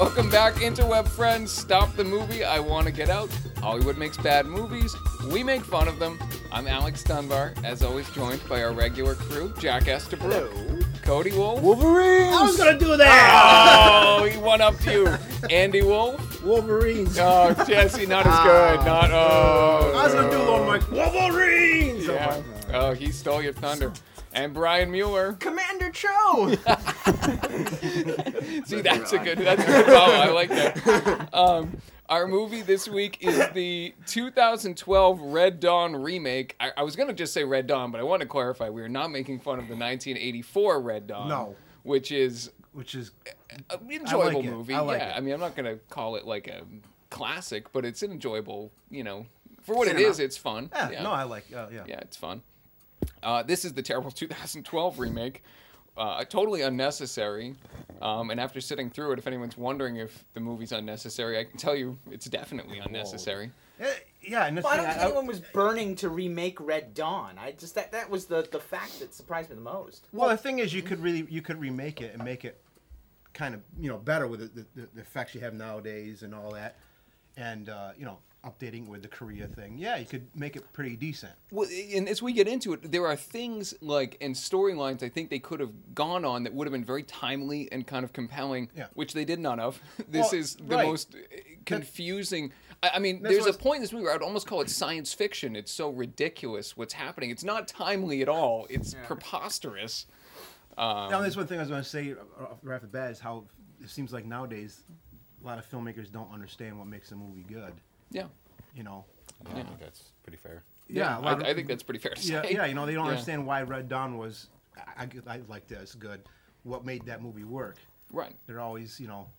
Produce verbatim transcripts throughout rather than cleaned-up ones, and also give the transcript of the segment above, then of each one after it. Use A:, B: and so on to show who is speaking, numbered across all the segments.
A: Welcome back, interweb friends. Stop the movie. I want to get out. Hollywood makes bad movies. We make fun of them. I'm Alex Dunbar, as always joined by our regular crew, Jack Estabrook,
B: Hello.
A: Cody Wolf.
C: Wolverines!
B: I was gonna do that!
A: Oh, he won up to you. Andy Wolf.
B: Wolverines.
A: Oh, Jesse, not as good. Not, oh.
B: I was gonna do one like Wolverines!
A: Yeah. Oh, he stole your thunder. And Brian Mueller.
D: Commander Cho!
A: See, that's a good, that's a good follow. I like that. Um, our movie this week is the two thousand twelve Red Dawn remake. I, I was going to just say Red Dawn, but I want to clarify. We are not making fun of the nineteen eighty-four Red Dawn.
B: No.
A: Which is
B: Which is
A: an enjoyable
B: I like it.
A: movie.
B: I like
A: yeah,
B: it.
A: I mean, I'm not going to call it like a classic, but it's an enjoyable, you know, for what
D: Cinema.
A: it is, it's fun.
B: yeah, no, I like uh, yeah.
A: Yeah, it's fun. Uh, this is the terrible two thousand twelve remake. Uh, totally unnecessary. Um, and after sitting through it, if anyone's wondering if the movie's unnecessary, I can tell you it's definitely unnecessary.
B: Uh, yeah, and that's
D: Well, I don't
B: the
D: think
B: thing,
D: anyone was burning to remake Red Dawn. I just that that was the, the fact that surprised me the most.
B: well, the thing is, you could really you could remake it and make it kind of you know better with the, the, the effects you have nowadays and all that, and uh, you know updating with the Korea thing. Yeah, you could make it pretty decent.
A: Well, and as we get into it, there are things like and storylines I think they could have gone on that would have been very timely and kind of compelling,
B: Yeah.
A: which they did none of. This
B: Well,
A: is the
B: right.
A: most uh, confusing. I, I mean,
B: That's
A: there's a
B: what's-
A: point in this movie where I'd almost call it science fiction. It's so ridiculous what's happening. It's not timely at all. It's preposterous. Um,
B: Now, there's one thing I was going to say uh, right off the bat is how it seems like nowadays a lot of filmmakers don't understand what makes a movie good.
A: yeah.
B: You know.
C: I think that's pretty fair.
B: Yeah, a
A: I,
B: lot of-
A: I think that's pretty fair to
B: Yeah,
A: say.
B: yeah, you know, they don't
A: Yeah.
B: understand why Red Dawn was, I, I, I like this, good. What made that movie work?
A: Right.
B: They're always, you know.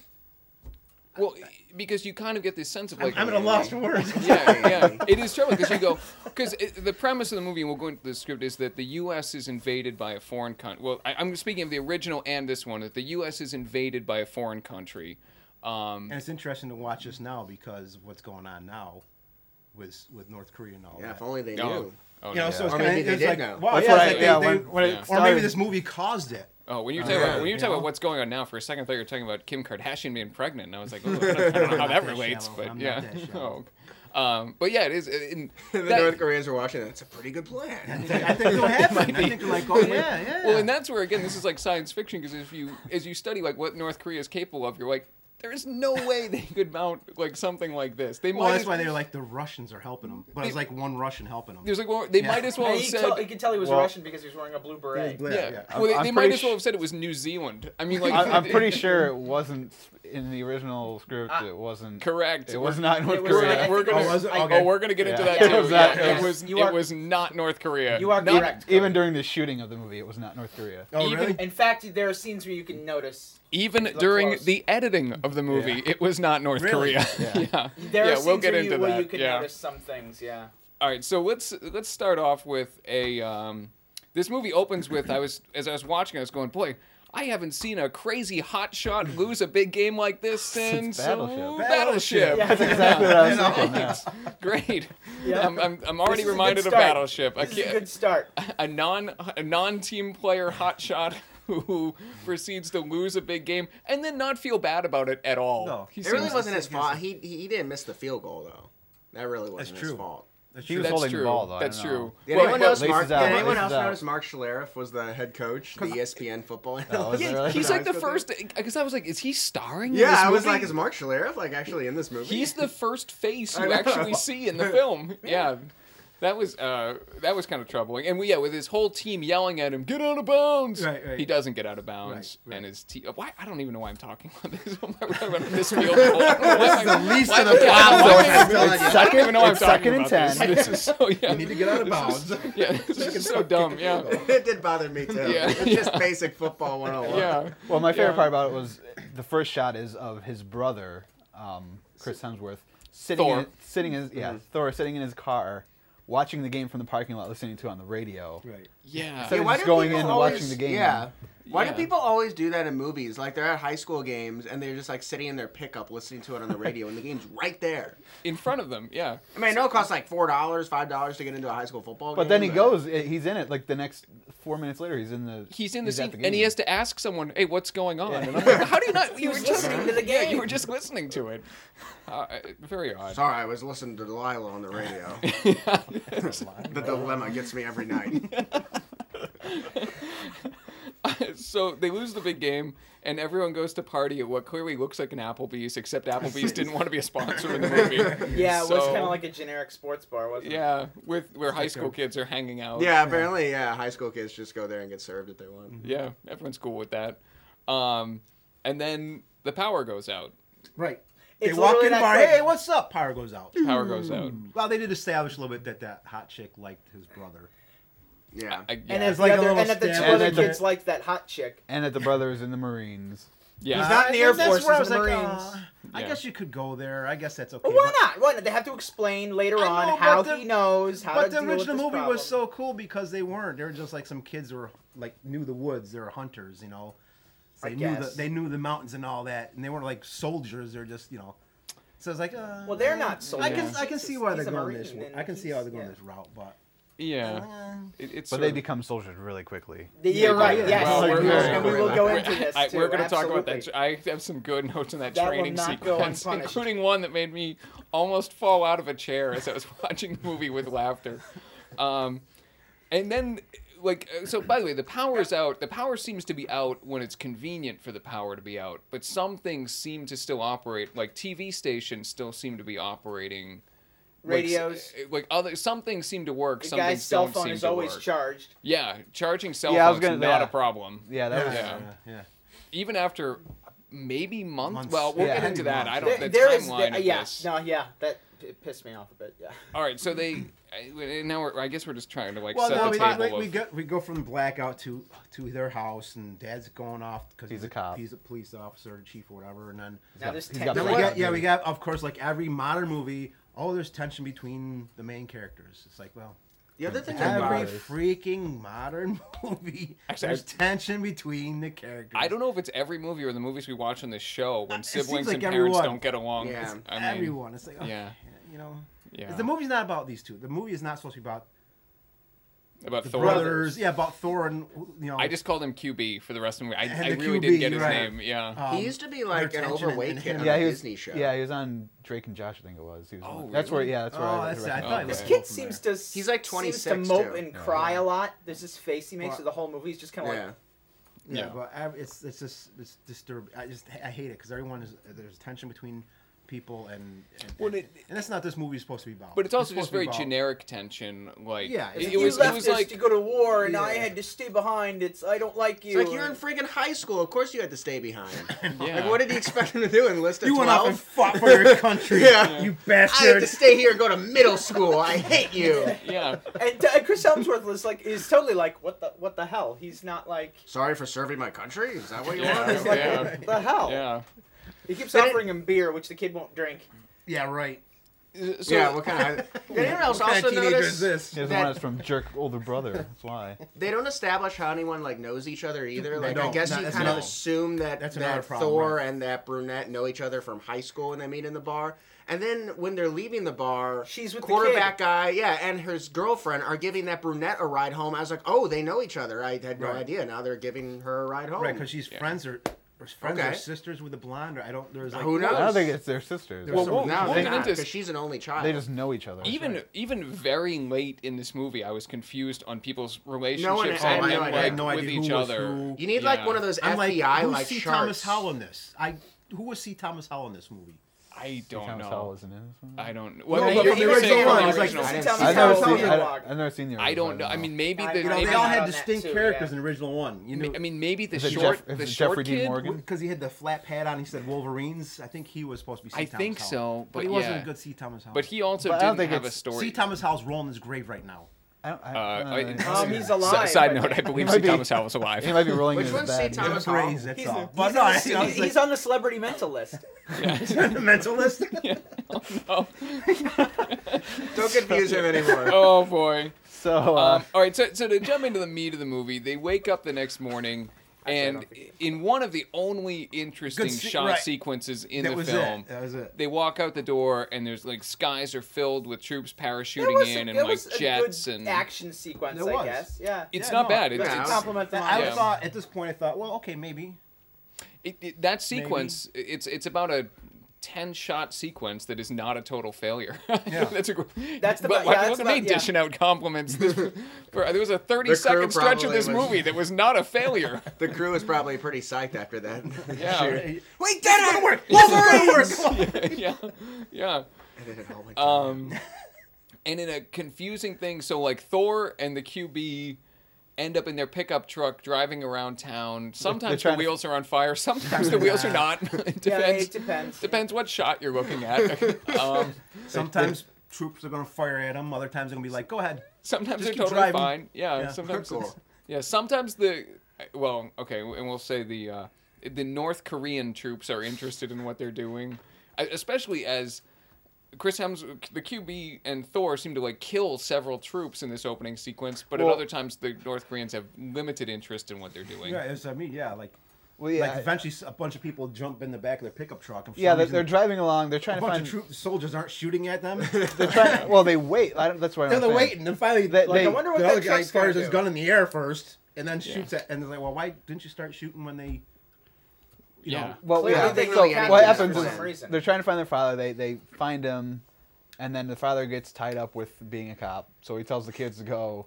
A: Well, because you kind of get this sense of like.
B: I'm at a lost for words.
A: Yeah, yeah. It is trouble because you go because the premise of the movie, and we'll go into the script, is that the U S is invaded by a foreign country. Well, I, I'm speaking of the original and this one. That the U S is invaded by a foreign country. Um,
B: And it's interesting to watch this now because of what's going on now with with North Korea and all
D: Yeah,
B: that.
D: if only they knew.
A: oh, oh,
B: You know,
A: yeah.
B: so it's
D: Or
B: kinda,
D: maybe they
B: it's
D: did
B: like,
D: know.
B: wow,
C: That's
B: yeah,
C: what
B: it's
C: I-
B: like
C: yeah,
B: they,
C: when-
B: they-
C: when it
A: Yeah.
B: or
C: started-
B: maybe this movie caused it.
A: Oh, when you're
D: Oh,
A: talking
D: yeah,
A: about when you're talking
B: you
A: about
B: know?
A: what's going on now, for a second I thought you were talking about Kim Kardashian being pregnant, and I was like, oh, I don't, I don't know how
B: I'm
A: that
B: not
A: relates,
B: shallow.
A: but
B: I'm
A: yeah.
B: not that shallow.
A: Oh. Um, but yeah, it is. And
D: And the
A: that-
D: North Koreans were watching it. It's a pretty good plan.
B: I think it'll happen. I think they're like, oh yeah, yeah.
A: Well, and that's where again this is like science fiction because if you as you study like what North Korea is capable of, you're like, there's no way they could mount like something like this. They
B: well,
A: might.
B: that's
A: as-
B: why they're like the Russians are helping them, but it's like one Russian helping them.
A: There's like well, they
B: Yeah.
A: might as well
D: And
A: have
D: you,
A: said.
D: tell, you could tell he was
C: Well-
D: Russian because he was wearing a blue beret.
B: Yeah,
A: Yeah,
B: yeah.
A: well, they,
C: I'm
A: they might
C: pretty
A: as well
C: sh-
A: have said it was New Zealand. I mean, like,
C: I, I'm pretty sure it wasn't in the original script.
D: Ah.
C: It wasn't.
A: correct.
C: It was not North
D: It was-
A: We're,
D: I
C: Korea.
A: gonna,
D: think
A: we're
D: it
A: gonna,
B: Oh, was it?
A: oh,
B: Okay.
A: we're gonna get into
C: Yeah.
A: that too.
C: It was not-
A: Yeah,
D: yes.
A: it was.
D: You
A: It
D: are-
A: was not North Korea.
D: You are
A: Not-
D: correct.
C: Even during the shooting of the movie, it was not North Korea.
B: Oh,
A: even-
B: really?
D: In fact, there are scenes where you can notice.
A: Even
D: Look
A: during
D: close.
A: the editing of the movie,
C: Yeah.
A: it was not North
B: Really?
A: Korea.
C: Yeah.
A: yeah.
D: There
A: yeah,
D: are scenes
A: we'll get
D: where,
A: into
D: you, where
A: that.
D: you can
A: yeah.
D: notice some things. Yeah.
A: All right, so let's let's start off with a. Um, this movie opens with I was as I was watching, I was going, boy, I haven't seen a crazy hot shot lose a big game like this since
C: Battleship.
A: uh,
B: Battleship.
A: Battleship.
D: Yeah.
C: That's exactly what I was
B: You know?
C: thinking. Yeah.
A: Great.
D: Yeah.
A: I'm, I'm, I'm already
D: This is a good
A: reminded of
D: start.
A: Battleship. I
D: This is a
A: can't-
D: good start.
A: a non a non team player hotshot who proceeds to lose a big game and then not feel bad about it at all.
B: No.
A: He
D: It really
A: seems-
D: wasn't his
B: yes,
D: fault.
B: yes.
D: He he didn't miss the field goal though. That really wasn't
B: That's
D: his
B: true.
D: fault.
B: That's
C: He
B: true.
C: was
A: That's
C: holding
A: true.
C: the ball, though. I
A: That's
C: don't know.
A: true.
D: Did
A: Well,
D: anyone
A: well,
D: else
C: Laces
D: Mark? Did
C: out,
D: anyone
C: laces
D: else
C: out.
D: notice Mark Schlereth was the head coach, the E S P N football
C: Oh,
D: analyst?
C: was
A: Yeah,
C: it really?
A: he's like the
D: Nice.
A: first because I was like, is he starring? in
D: Yeah,
A: this
D: I was
A: movie?
D: like, is Mark Schlereth like actually in this movie?
A: He's the first face
D: I
A: you
D: know.
A: actually see in the film. Yeah. That was uh, that was kind of troubling, and we, yeah, with his whole team yelling at him, "Get out of bounds!"
B: Right, right.
A: He doesn't get out of bounds,
B: Right, right.
A: and his team. Why I don't even know why I'm talking about this. Why we're talking about this field goal. This is
B: the least
A: why,
B: of the
A: yeah,
B: problems.
A: why-
B: It's
A: I don't
C: second-
A: even know why I'm
C: it's
A: talking
C: second and
A: about
C: ten.
A: This. This is so yeah.
B: You need to get out of bounds.
A: Yeah, this is so dumb. Yeah,
D: it did bother me too.
A: Yeah,
D: It's just
A: yeah.
D: basic football one oh one.
A: yeah.
C: Well, my favorite
A: Yeah.
C: part about it was the first shot is of his brother, um, Chris Hemsworth, sitting
A: Thor.
C: in, sitting in his, yeah,
D: Mhm.
C: Thor sitting in his car, watching the game from the parking lot, listening to it on the radio.
B: Right.
A: Yeah.
C: Instead
D: Yeah,
C: of
D: why
C: just
D: do
C: going
D: people
C: in and
D: always-
C: watching the game.
D: Yeah.
E: Why
A: Yeah.
E: do people always do that in movies? Like they're at high school games and they're just like sitting in their pickup listening to it on the radio, and the game's right there.
A: In front of them, yeah.
E: I mean, I know it costs like four dollars, five dollars to get into a high school football game.
C: But then he goes. eh, He's in it. Like the next four minutes later, he's in the.
A: He's in the
C: at
A: scene,
C: the
A: and he
C: game.
A: has to ask someone, "Hey, what's going on?" And I'm like, "How do you not? You were
D: was
A: just
D: listening to the
A: Yeah,
D: game.
A: you were just listening to it. Uh, very odd.
E: Sorry, I was listening to Delilah on the radio. The dilemma gets me every night.
A: So they lose the big game, and everyone goes to party at what clearly looks like an Applebee's, except Applebee's didn't want to be a sponsor in the movie.
D: Yeah, it was
A: So-
D: kind of like a generic sports bar, wasn't it?
A: Yeah, with where high school kids are hanging out.
E: Yeah, apparently, yeah, high school kids just go there and get served if they want.
A: Yeah, everyone's cool with that. Um, and then the power goes out.
B: Right.
D: It's
B: they walk
D: literally
B: in the
D: that
B: bar.
D: quick.
B: Hey, what's up? Power goes out.
A: Power goes out.
B: Well, they did establish a little bit that that hot chick liked his brother.
E: Yeah.
A: I, yeah.
D: And,
B: It's
D: if
B: like a
D: the other,
B: little
D: and if the two
B: stab
D: other
C: in the-
D: kids liked that hot chick.
C: And that the brothers in the Marines.
A: yeah.
D: He's not in the Air
B: That's
D: Force,
B: where I
D: he's
B: was
D: in the
B: like,
D: Marines.
B: uh, I
A: Yeah.
B: guess you could go there. I guess that's okay.
D: Well, why
B: but-
D: not? Why not? They have to explain later
B: I
D: on
B: know,
D: how
B: but the-
D: he knows how
B: But
D: to
B: the
D: deal with
B: original
D: this
B: movie
D: problem.
B: was so cool because they weren't. They were just like some kids who were like knew the woods. They were hunters, you know. So
D: I
B: they knew the
D: guess.
B: they knew the mountains and all that, and they weren't like soldiers. They're just you know. So it's like, uh,
D: Well, they're not
B: I
D: soldiers.
B: can I can see why
D: He's
B: they're
D: a
B: going this.
D: Marine,
B: way.
D: and
B: I can see how
D: he's-
B: they're going
D: yeah.
B: this route, but
A: Yeah.
B: uh,
A: It, it's
C: But
A: sort
C: they
A: of-
C: become soldiers really quickly.
D: You're
A: Yeah,
D: right.
B: yeah.
D: Yes,
A: Well,
D: and
A: we're
D: we will-
A: very-
D: and we will go into this
A: I,
D: too.
A: we're going to talk about
D: absolutely.
A: that. I have some good notes in that,
D: That will
A: training
D: not go
A: sequence,
D: unpunished.
A: including one that made me almost fall out of a chair as I was watching the movie with laughter. Um, and then, like, uh, so by the way, the power's out. The power seems to be out when it's convenient for the power to be out, but some things seem to still operate. Like T V stations still seem to be operating. like, s-
D: Radios.
A: Like, other some things seem to work.
D: The
A: Some
D: guy's
A: things
D: cell
A: don't
D: phone
A: seem
D: is
A: to
D: always
A: work.
D: charged.
A: Yeah, charging cell
C: Yeah, I was
A: phones
C: gonna-
A: not
C: yeah.
A: a problem.
C: Yeah, that was.
B: yeah, yeah, yeah.
A: Even after maybe months.
B: Months.
A: Well, we'll
C: Yeah.
A: get into that. I don't.
D: There,
A: the
D: there is,
A: timeline
D: there,
A: of
D: yeah,
A: this.
D: no, yeah, that p- pissed me off a bit. Yeah.
A: All right, so they I- now we're, I guess we're just trying to like
B: Well,
A: set
B: no,
A: the
B: we,
A: table.
B: we,
A: of,
B: we go we go from the blackout to to their house, and Dad's going off because
C: He's a cop.
B: He's a police officer, chief or whatever, and then
D: Now there's
C: he's
D: ten.
C: got
B: then we
C: What?
B: got yeah we got of course like every modern movie. Oh, there's tension between the main characters. It's like well.
E: The other thing
C: Ten
B: Every
C: dollars.
B: freaking modern movie,
A: Actually,
B: there's
A: I-
B: tension between the characters.
A: I don't know if it's every movie or the movies we watch on this show when
B: Uh, it seems
A: siblings
B: like
A: and parents
B: everyone.
A: don't get along.
E: Yeah.
A: It's- I mean,
B: Everyone, it's like oh,
A: yeah.
B: you know,
A: Yeah.
B: the movie's not about these two. The movie is not supposed to be about
A: About
B: the
A: Thor.
B: brothers. Yeah, about Thor and you know.
A: I just called him Q B for the rest of the movie. I,
B: And
A: I
B: the
A: really
B: Q B,
A: didn't get his
B: right.
A: name. Yeah.
B: um,
E: He used to be like
B: their
E: an
B: tension
E: overweight
B: and
E: kid
B: him.
E: on
C: Yeah,
E: a
C: he was.
E: Disney show.
C: Yeah, he was on Drake and Josh. I think it was. He was
A: Oh,
C: on- That's where.
A: really?
C: Yeah, that's where.
B: Oh,
C: I,
B: that's
C: I
B: I
A: Oh,
B: thought it
A: okay.
B: was
D: This
B: cool
D: kid
B: from
D: seems
B: there.
D: to
E: He's like
D: seems
E: twenty-six
D: to mope
E: too.
D: and cry
B: Yeah.
D: a lot. There's this face he makes
B: Well-
D: for the whole movie. He's just kind of
E: Yeah.
D: like,
B: Yeah,
A: Yeah.
B: but I, it's it's just it's disturbing. I just I hate it because everyone is there's tension between people and and,
A: Well,
B: and,
A: it-
B: and that's not this movie's supposed to be about.
A: But it's also
B: supposed
A: just
B: to be
A: very
B: about-
A: generic tension. Like
B: Yeah,
A: it,
B: it's-
A: it
D: you
A: was.
D: left
A: It was
D: us
A: like
D: to go to war, and I
B: Yeah.
D: had to stay behind. It's I don't like you.
E: It's like you're in
D: and-
E: freaking high school. Of course you had to stay behind.
A: yeah.
E: Like, what did you expect him to do? Enlist at
B: You went off and
E: twelve?
B: fought for your country.
E: Yeah.
B: you
E: I had
B: bastard.
E: to stay here and go to middle school. I hate you.
A: yeah.
D: And, uh, Chris Hemsworth was like, is totally like, what the what the hell? He's not like,
E: Sorry for serving my country. Is that what you
A: Yeah.
E: want?
D: he's like,
A: Yeah.
D: what the hell?
A: Yeah.
D: He keeps
E: But it-
D: offering him beer, which the kid won't drink.
B: Yeah, right.
A: So,
E: yeah. What kind of? Did anyone else
B: What kind
E: also
B: of teenager
E: notice
B: is this?
C: He doesn't
E: that-
C: want us from jerk older brother. That's why.
E: they don't establish how anyone like knows each other either?
B: They
E: Like I
B: don't.
E: guess
B: No,
E: you
B: that's
E: kind of
B: no.
E: assume that
B: That's another
E: that
B: problem,
E: Thor
B: right.
E: and that brunette know each other from high school and they meet in the bar. And then when they're leaving the bar,
D: She's with the
E: quarterback
D: kid.
E: guy, yeah, and his girlfriend are giving that brunette a ride home. I was like, oh, they know each other. I had no
B: Right.
E: idea. Now they're giving her a ride home.
B: Right, because she's friends or, or friends
E: Okay.
B: or sisters with a blonde. Or I don't. There's like
E: Who knows?
C: I don't think it's their sisters.
B: There's
A: Well,
B: some-
A: we'll-
E: No,
A: we'll
E: they're
A: get
E: not,
A: into this.
E: because she's an only child.
C: They just know each other.
A: Even
B: right.
A: even very late in this movie, I was confused on people's relationships
E: had
A: and,
E: no
A: and,
E: idea.
A: like,
B: I had no
A: with
B: idea
A: each
B: who was
A: other.
B: who.
E: You need
A: Yeah.
E: like one of those
B: I'm
E: F
B: like,
E: B I
B: who's
E: like
B: C.
E: charts.
B: Thomas Howell in this? I who was C. Thomas Howell in this movie?
A: I don't
C: Thomas
A: know.
C: Howell isn't in this one.
A: I don't.
B: No,
A: Well,
B: but
A: you're,
B: from the
A: you're saying
B: original
A: from
B: one,
A: the
B: it's like-
A: original.
E: I didn't
D: Tell
E: see
D: me
C: I've
E: that.
C: never
D: Howell
C: seen.
D: Howell
C: I,
D: Howell.
C: I've never seen the.
A: I don't
C: original,
A: know. I mean, maybe
D: I-
A: the
B: You know,
D: Maybe
B: they all
A: maybe,
B: had
D: on that
B: distinct
D: too,
B: characters
D: yeah.
B: in the original one. You know,
A: I mean, maybe the
C: Is it
A: short,
C: Jeff- is
A: the
C: it
A: short
C: Jeffrey Dean
A: kid.
C: Morgan?
B: because he had the flat pad on. He said Wolverines. I think he was supposed to be C.
A: I
B: Thomas
A: think
B: Howell.
A: so,
B: but he
A: but
B: wasn't
A: yeah.
B: a good C. Thomas Howell.
A: But he also
C: But I don't
A: didn't
C: think
A: have a
C: it's-
A: story.
B: C. Thomas Howell's rolling in his grave right now.
C: I don't, I,
A: Uh,
C: I,
A: I-
C: don't know.
D: Um, he's
A: S-
D: alive.
A: Side
D: but-
A: note: I believe
C: might
A: C.
C: be-
A: Thomas Howell was alive.
C: He might be rolling
E: Which
C: in his
E: one's C.
C: bed.
E: Thomas
B: Praise,
E: Howell?
B: that's
D: He's,
B: all.
D: he's,
B: But
D: on
B: no,
D: the,
B: I- you know,
D: he's,
B: it's like-
D: he's on the celebrity mental list.
B: mentalist.
A: oh,
E: Don't confuse him anymore.
A: oh boy.
C: So, uh,
A: Um, all right, so so to jump into the meat of the movie, they wake up the next morning,
D: Actually, I
A: and
D: don't think-
A: in one of the only interesting
B: se-
A: shot
B: right.
A: sequences in
B: that
A: the
B: was
A: film,
B: it. That was it.
A: they walk out the door and there's like skies are filled with troops
D: There
A: parachuting
D: was
A: in
D: a-
A: and
D: there
A: like
D: was a
A: jets
D: good
A: and
D: action sequence,
B: There
D: I
B: was.
D: guess. Yeah.
A: it's
B: Yeah,
A: not
B: no,
A: bad. It's,
E: yeah,
A: it's
D: compliment them.
B: I
A: Yeah.
B: thought at this point I thought, well, okay, maybe.
A: it, it, that sequence. It's it's about a ten shot sequence that is not a total failure.
B: Yeah.
A: that's a gr-
D: That's the-
A: but
D: yeah,
A: why-
D: that's
A: look at
D: about-
A: me
D: yeah.
A: dishing out compliments. This, for, there was a thirty
E: The crew
A: second stretch of
E: probably
A: this
E: was-
A: movie that was not a failure.
E: The crew was probably pretty psyched after that.
A: Yeah.
E: Shoot.
B: We did it! Work. Wolverine!
A: yeah, yeah.
E: And then it all went down.
A: Um, and in a confusing thing, so like Thor and the Q B end up in their pickup truck driving around town. Sometimes the
C: trying to-
A: wheels are on fire. Sometimes the wheels are not. It
D: Yeah,
A: depends.
D: it depends.
A: Depends what shot you're looking at. um,
B: Sometimes troops are gonna fire at them. Other times they're gonna be like, "Go ahead."
A: sometimes
B: Just
A: they're
B: keep
A: totally
B: driving.
A: fine. Yeah.
B: Yeah.
A: Sometimes.
E: Cool.
A: It's, yeah. Sometimes the. Well, okay, and we'll say the uh, the North Korean troops are interested in what they're doing, especially as Chris Hemsworth, the Q B, and Thor seem to like kill several troops in this opening sequence, but
C: Well-
A: at other times the North Koreans have limited interest in what they're doing.
B: Yeah, it's, I mean, yeah, like,
C: Well, yeah,
B: like eventually a bunch of people jump in the back of their pickup truck. And for
C: yeah,
B: some
C: they're,
B: reason,
C: they're driving along. They're
B: a
C: trying to
B: bunch
C: find.
B: of troop soldiers aren't shooting at them.
C: They're trying. Well, they wait. I don't, that's what
B: They're
C: I'm saying.
B: waiting, and finally,
C: They-
B: like,
C: they-
D: I wonder what
B: the
D: that
B: other guy
D: truck's gonna
B: fires his
D: do.
B: gun in the air first, and then
A: Yeah.
B: shoots at. And they're like, "Well, why didn't you start shooting when they?" You
A: Yeah.
B: know,
C: Well,
D: Clearly
C: yeah.
D: they
C: So
D: really had
C: what
D: to
C: happens
D: for
C: is
D: some reason.
C: they're trying to find their father. They they find him, and then the father gets tied up with being a cop. So he tells the kids to go,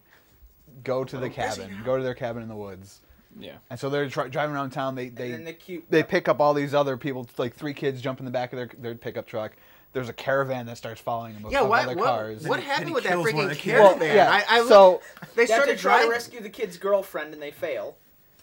C: go to the cabin, go to their cabin in the woods.
A: Yeah.
C: And so they're tri- driving around town. They
D: And then
C: they
D: the cute.
C: they pick up all these other people. Like three kids jump in the back of their their pickup truck. There's a caravan that starts following them.
E: Yeah,
C: of
E: what,
C: other
E: what,
C: cars.
E: what
B: Then
E: happened
B: he
E: with that
B: kills one of
E: freaking
B: the kids.
C: Well,
E: caravan?
C: yeah.
E: I, I
C: so
E: looked, they
D: They have to
E: started
D: try to
E: driving.
D: rescue the kid's girlfriend and they fail.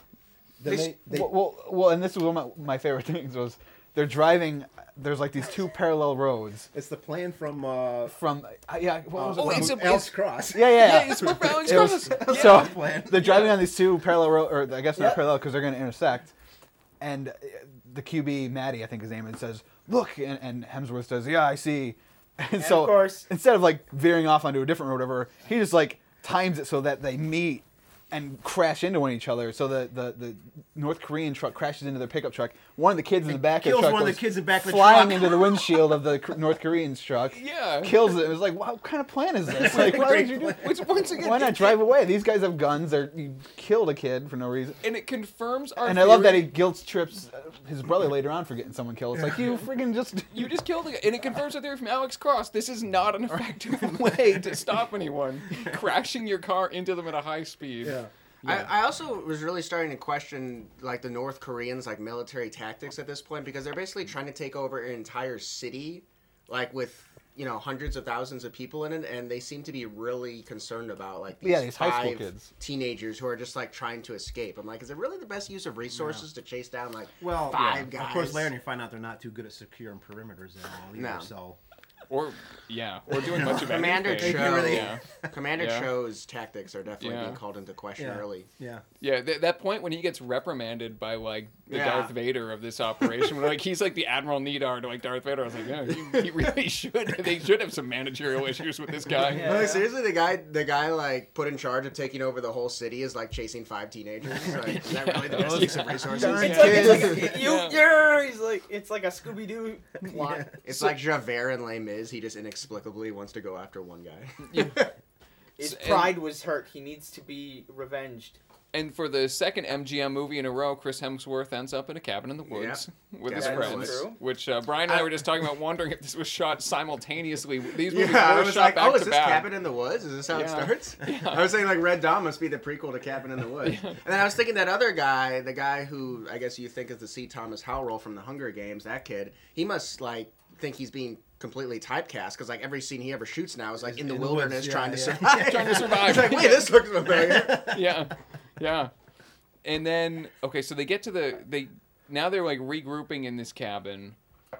B: then
E: They-
B: they, they,
C: well, well, well, and this was one of my, my favorite things was they're driving. There's like these two parallel roads
B: it's the plan from uh,
C: from uh, yeah. What was it?
A: Oh,
C: from?
A: it's a-
B: Alex Cross.
C: yeah, yeah, yeah.
A: Yeah, it's more Alex
C: It was-
A: Cross.
C: So
B: plan.
C: they're driving on these two parallel roads, or I guess not
D: Yep.
C: parallel because they're going to intersect. And uh, the Q B, Maddie, I think his name, is, says, "Look," and, and Hemsworth says, "Yeah, I see." And,
D: And
C: so
D: of course-
C: instead of like veering off onto a different road, or whatever, he just like times it so that they meet and crash into one each other. So the, the, the North Korean truck crashes into their pickup truck. One of the kids in the back of the
B: kills
C: truck
B: one of the
C: goes
B: kids in the back of the
C: flying
B: truck.
C: into the windshield of the North Korean's truck.
A: Yeah.
C: Kills it. It was like, wow, what kind of plan is this? Like, why would you do?
A: Which once again,
C: Why not
A: it-
C: drive away? These guys have guns. They're you killed a kid for no reason.
A: And it confirms our.
C: And I love that he
A: theory-
C: guilt trips uh, his brother later on for getting someone killed. It's like you friggin' just
A: You just killed a guy. And it confirms our theory from Alex Cross. This is not an effective way to stop anyone. Crashing your car into them at a high speed.
B: Yeah.
E: I, I also was really starting to question like the North Koreans like military tactics at this point because they're basically trying to take over an entire city, like with you know hundreds of thousands of people in it, and they seem to be really concerned about like these,
C: Yeah, these high
E: five
C: school kids.
E: teenagers who are just like trying to escape. I'm like, is it really the best use of resources to chase down like
B: Well,
E: five
B: yeah.
E: guys?
B: Of course, later you find out they're not too good at securing perimeters at all either.
E: No.
B: So
A: Or yeah, or doing much of
E: Commander
A: anything.
E: Cho,
B: really-
A: Yeah.
E: Commander
A: Yeah.
E: Cho's tactics are definitely
A: Yeah.
E: being called into question
B: yeah,
E: early.
B: yeah.
A: Yeah, th- that point when he gets reprimanded by like the
E: Yeah.
A: Darth Vader of this operation, when, like he's like the Admiral Needar to like Darth Vader. I was like, yeah, he, he really should. They should have some managerial issues with this guy.
D: Yeah.
E: Like, seriously, the guy, the guy like put in charge of taking over the whole city is like chasing five teenagers. Like, is that really the best use of resources?
C: Darn
D: It's like, it's
C: kids.
D: like a, you,
A: Yeah.
D: you're, he's like, it's like a Scooby Doo plot.
E: It's like Javert and Les Mis. He just inexplicably wants to go after one guy.
D: His
A: And-
D: pride was hurt. He needs to be revenged.
A: And for the second M G M movie in a row, Chris Hemsworth ends up in a cabin in the woods with his
E: Cabin in the
A: friends.
D: woods.
A: Which uh, Brian and I were just talking about, wondering if this was shot simultaneously. These movies
E: Yeah, I
A: were
E: was
A: shot
E: like,
A: back
E: oh, is
A: to
E: this
A: back.
E: Cabin in the Woods? Is this how it
A: Yeah.
E: starts? I was saying like Red Dawn must be the prequel to Cabin in the Woods. And then I was thinking that other guy, the guy who I guess you think is the C. Thomas Howell from the Hunger Games, that kid, he must like think he's being completely typecast because like every scene he ever shoots now is like in the
B: in the
E: wilderness
B: woods, yeah,
E: trying to
B: yeah.
E: survive.
A: Trying to survive.
E: It's like, wait, this looks familiar.
A: yeah, yeah. And then okay, so they get to the they now they're like regrouping in this cabin,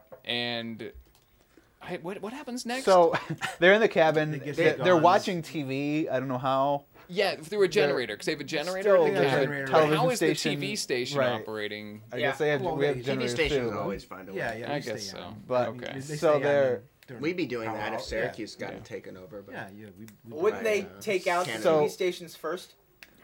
A: and I, what what happens next?
C: so they're in the cabin.
B: They get
C: They're,
B: their
C: they're
B: guns.
C: watching T V. I don't know how.
A: yeah, through a generator because they have a generator
C: Still,
A: in the
B: there's a
A: cabin.
B: generator.
A: But
C: television
A: how is the T
C: station,
A: V station
C: right.
A: operating?
C: I
D: Yeah.
C: guess they have.
B: Well,
C: we have
B: they-
E: T V
C: generators
E: stations
C: too.
E: always find a way.
B: Yeah, yeah.
A: I
B: they
A: guess
B: stay
A: so.
B: on.
C: But
A: Okay.
B: They
C: so
B: stay on
C: they're
B: during
E: We'd be doing
B: power
E: that if
B: out.
E: Syracuse
A: Yeah.
E: gotten taken over. But
B: Yeah, yeah. yeah we, we
D: Wouldn't
E: Right,
D: they
E: uh,
D: take out the
E: Canada.
D: T V
C: So-
D: stations first?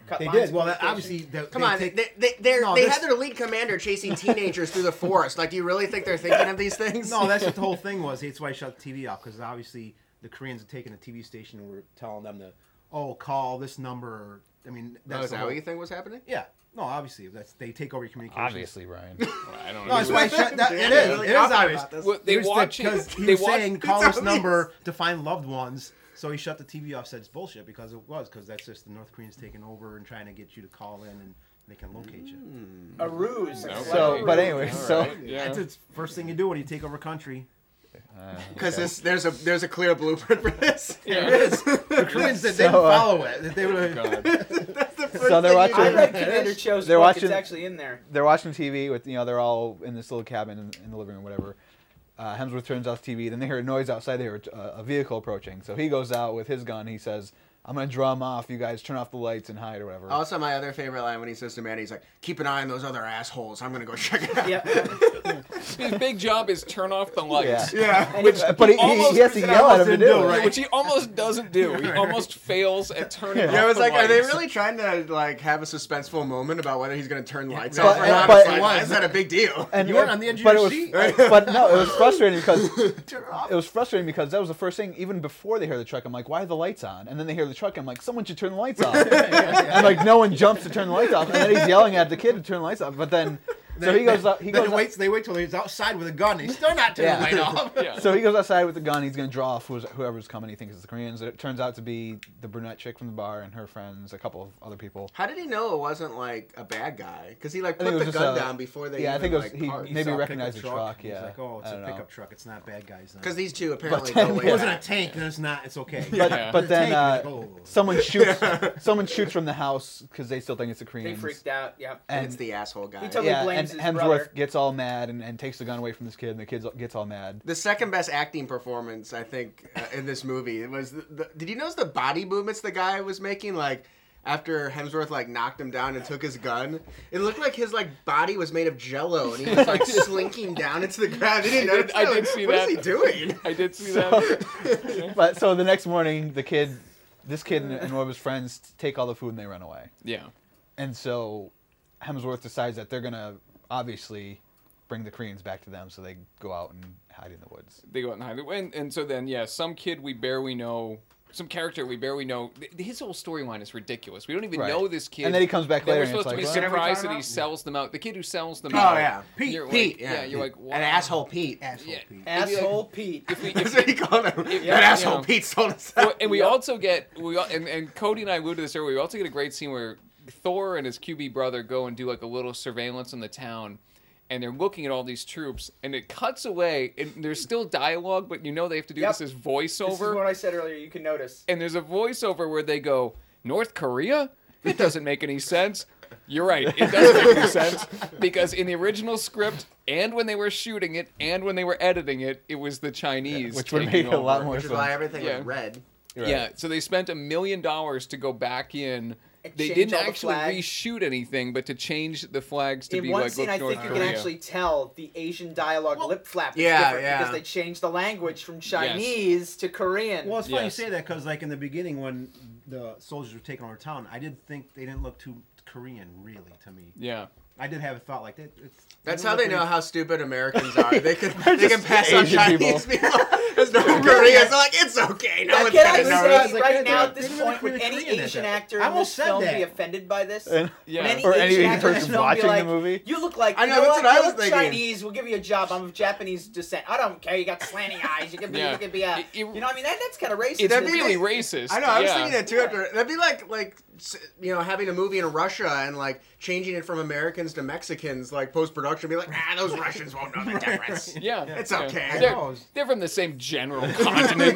D: cut
B: They
D: lines
B: did.
D: of
B: Well, that,
D: communication.
B: obviously, they,
E: Come
B: they
E: on,
B: take-
E: they they they're,
B: No,
E: they
B: this-
E: had their lead commander chasing teenagers through the forest. Like, do you really think they're thinking of these things?
B: No, that's what the whole thing was. That's why he shut the T V off, because obviously the Koreans had taken a T V station and were telling them to, oh, call this number. I mean, that's
E: Oh, is
B: the
E: that
B: whole-
E: what you think was happening?
B: Yeah. No, obviously, that's they take over your communications.
C: Obviously, Ryan.
A: I don't
B: No,
A: know.
B: that's why he shut that. It
E: Yeah,
B: is.
E: really
B: It is
E: confident
B: obvious.
E: about this.
A: Well, they
B: Here's the-
A: watch it.
B: because he
A: They
B: was
A: watch.
B: saying call
E: It's
B: this
E: obvious.
B: number to find loved ones. So he shut the T V off. Said it's bullshit because it was because that's just the North Koreans taking over and trying to get you to call in and they can locate you.
D: A ruse.
A: Okay.
C: So, but anyway,
A: All
C: so
A: right, yeah.
B: That's the first thing you do when you take over a country.
E: Because this there's a there's a clear blueprint for this.
A: Yeah.
B: The Koreans did, they didn't
C: So, uh,
B: follow it. That They would.
A: God.
E: That's the first
C: So they're
E: thing
C: watching-
E: you
D: I
E: do.
D: read Commander Cho's
C: They're
D: book.
C: watching-
D: It's actually in there.
C: they're watching T V with you know they're all in this little cabin in, in the living room, whatever. Uh, Hemsworth turns off the T V. Then they hear a noise outside. They hear a, a vehicle approaching. So he goes out with his gun. He says, "I'm gonna draw them off. You guys turn off the lights and hide or whatever."
E: Also, my other favorite line when he says to Manny, he's like, "Keep an eye on those other assholes. I'm gonna go check it out."
D: Yeah.
A: His big job is turn off the lights.
C: Yeah.
E: Yeah.
A: Which
C: but he, he,
A: almost-
C: he has to yell at him to
B: didn't
C: do
B: do,
C: it.
B: right?
A: Which he almost doesn't do. He almost fails at turning off
E: Yeah, I was
A: the
E: like, are they
A: lights.
E: really trying to like have a suspenseful moment about whether he's gonna turn lights
B: But-
E: off or not?
C: but-
E: It's like, why is that a big deal?
C: And,
B: You weren't on the edge of
C: but
B: your
C: it was,
B: seat.
C: But no, it was frustrating because
B: Turn it off.
C: it was frustrating because that was the first thing. Even before they hear the truck, I'm like, "Why are the lights on?" And then they hear the truck, I'm like, "Someone should turn the lights off." And like no one jumps to turn the lights off, and then he's yelling at the kid to turn the lights off. But then, so he goes up. He
B: Then
C: goes.
B: he waits. They wait till he's outside with a gun. He's still not turning
C: Yeah.
B: the light off.
A: Yeah.
C: So he goes outside with the gun. He's gonna draw off who's- whoever's coming. He thinks it's the Koreans. It turns out to be the brunette chick from the bar and her friends, a couple of other people.
E: How did he know it wasn't like a bad guy? Because he like
C: I think
E: put
C: it
E: the
C: was
E: gun
C: just a-
E: down before they
C: yeah, I
E: even
C: think it was-
E: like
C: he-
E: parked.
C: maybe
B: saw a
C: recognized
B: pickup
C: the truck,
B: He's
C: yeah.
B: like, oh, it's
C: I
B: a
C: don't know.
B: pickup truck. It's not bad guys. then.
E: Because these two apparently
C: then-
E: go
B: If
E: way
B: it wasn't a
E: back.
B: tank, then it's not. It's okay.
C: But
A: Yeah.
C: but then
B: Tank,
C: uh,
B: you're like, oh.
C: someone shoots someone shoots from the house because they still think it's the
D: They
C: Koreans.
D: freaked out. Yep.
E: And
C: And
E: it's the asshole guy.
D: He totally
C: yeah, and
D: blames his
C: Hemsworth
D: brother.
C: gets all mad and, and takes the gun away from this kid, and the kid gets all mad.
E: The second best acting performance, I think, uh, in this movie it was. The, the, did you notice the body movements the guy was making? Like after Hemsworth like knocked him down and took his gun, it looked like his like body was made of Jello, and he was like slinking down into the ground. Did you notice?
A: I
E: that?
A: did see
E: What
A: that.
E: is he doing?
A: I did see that.
C: But so the next morning, the kid, this kid and, and one of his friends take all the food and they run away.
A: Yeah.
C: And so Hemsworth decides that they're gonna obviously bring the Koreans back to them, so they go out and hide in the woods.
A: They go out and hide it. And, and so then, yeah, some kid we barely know, some character we barely know. th- His whole storyline is ridiculous. We don't even
C: Right.
A: know this kid.
C: And then he comes back
A: Then
C: later
A: we're
C: and it's
A: supposed to be
C: like,
E: what?
A: surprised
E: What are
A: that
E: we
A: he
E: talking
A: sells them out. The kid who sells them
E: Oh
A: out.
E: yeah,
A: Pete. You're
E: Pete.
A: like,
E: yeah,
A: yeah, you're like,
E: an
A: wow.
E: asshole Pete.
B: Asshole
A: Yeah.
B: Pete.
D: Asshole Pete.
A: If we, if
E: That's
A: we,
E: what he called him.
A: Yeah,
E: That asshole
A: yeah.
E: Pete sold us
A: well,
E: out.
A: and we
D: Yep.
A: also get we al- and, and Cody and I alluded to this earlier. We also get a great scene where Thor and his Q B brother go and do like a little surveillance in the town, and they're looking at all these troops, and it cuts away, and there's still dialogue, but you know they have to do
D: Yep.
A: this as voiceover.
D: This is what I said earlier. You can notice.
A: And there's a voiceover where they go, North Korea? It doesn't make any sense. You're right, it doesn't make any sense. Because in the original script, and when they were shooting it, and when they were editing it, it was the Chinese.
C: which would
A: taking
C: make a lot
A: over.
C: more
E: Which is
C: sense.
E: why everything
A: Yeah.
E: was red.
C: Right.
A: Yeah, so they spent a million dollars to go back in.
D: And
A: They
D: change
A: didn't
D: all the
A: actually
D: flags.
A: reshoot anything, but to change the flags to
D: In
A: be
D: one
A: like
D: scene,
A: look
D: I
A: North
D: think you
A: Korea.
D: can actually tell the Asian dialogue lip flap is
E: Yeah,
D: different
E: yeah.
D: because they changed the language from Chinese to Korean.
B: Well, it's funny
A: Yes.
B: you say that because, like in the beginning, when the soldiers were taking over town, I did think they didn't look too Korean, really, to me.
A: Yeah.
B: I did have a thought like that. It's,
E: That's
B: didn't
E: how
B: look
E: they know
B: really-
E: how stupid Americans are. They can they can pass on
C: Asian
E: Chinese people, as North Koreans. They're like, it's okay. No
D: Now,
E: one's
D: can I
E: gonna
B: know
E: notice.
D: say
B: Like,
D: right
B: they
D: now
B: didn't-
D: at this
B: they didn't
D: point, would
B: really
D: any
B: Korean at
D: Asian
B: that.
D: actor
B: I
D: in
B: almost
D: this
B: said
D: film
B: that.
D: be offended by this?
C: And-
A: Yeah.
D: Would any
C: Or
D: Asian
C: any
D: actor in this
C: person
D: film be
C: watching the
D: like,
C: movie?
D: You look like
E: I
D: you
E: know,
D: know
E: that's
D: what?
E: what I
D: You
E: was
D: look
E: thinking.
D: Chinese. We'll give you a job. I'm of Japanese descent. I don't care. You got slanty eyes. You can be.
A: Yeah.
D: You can be a.
A: It- it-
D: you know what I mean? That, that's kind of racist.
A: It's
D: isn't it?
A: really racist.
E: I know. I was
A: yeah.
E: thinking that too. After that'd be like like s- you know having a movie in Russia and like changing it from Americans to Mexicans like post production. Be like, ah, those Russians won't know the difference.
A: Yeah.
E: It's
A: yeah.
E: okay.
B: I
A: They're,
B: know.
A: they're from the same general continent.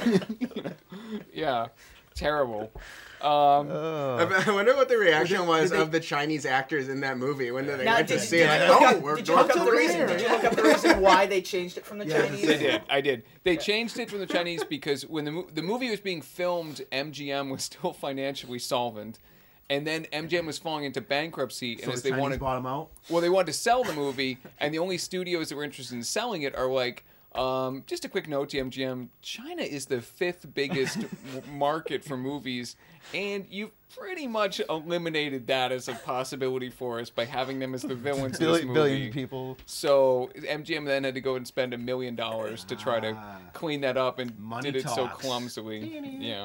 A: Yeah. Terrible. Um,
E: I I wonder what the reaction
B: Did-
E: was
B: did they-
E: of the Chinese actors in that movie when they
D: Now,
E: went
D: did,
E: to
D: did,
E: see
D: did,
E: it. Like,
D: you look
E: oh,
D: up,
E: we're
D: did you look up
B: Come
D: the
B: to
D: reason?
B: Korea.
D: Did you look up the reason why they changed it from the
B: Yeah,
D: Chinese?
A: I did. I did. They changed it from the Chinese because when the, mo- the movie was being filmed, M G M was still financially solvent. And then M G M was falling into bankruptcy. And
B: So
A: as
B: the
A: they
B: Chinese
A: wanted,
B: bought them out.
A: well, they wanted to sell the movie. And the only studios that were interested in selling it are like, Um, just a quick note to M G M: China is the fifth biggest w- market for movies, and you've pretty much eliminated that as a possibility for us by having them as the villains in this
C: Billion,
A: movie.
C: billion people.
A: So M G M then had to go and spend a million dollars to try to
B: Ah.
A: clean that up, and
B: Money
A: did it so
B: talks.
A: clumsily. Yeah.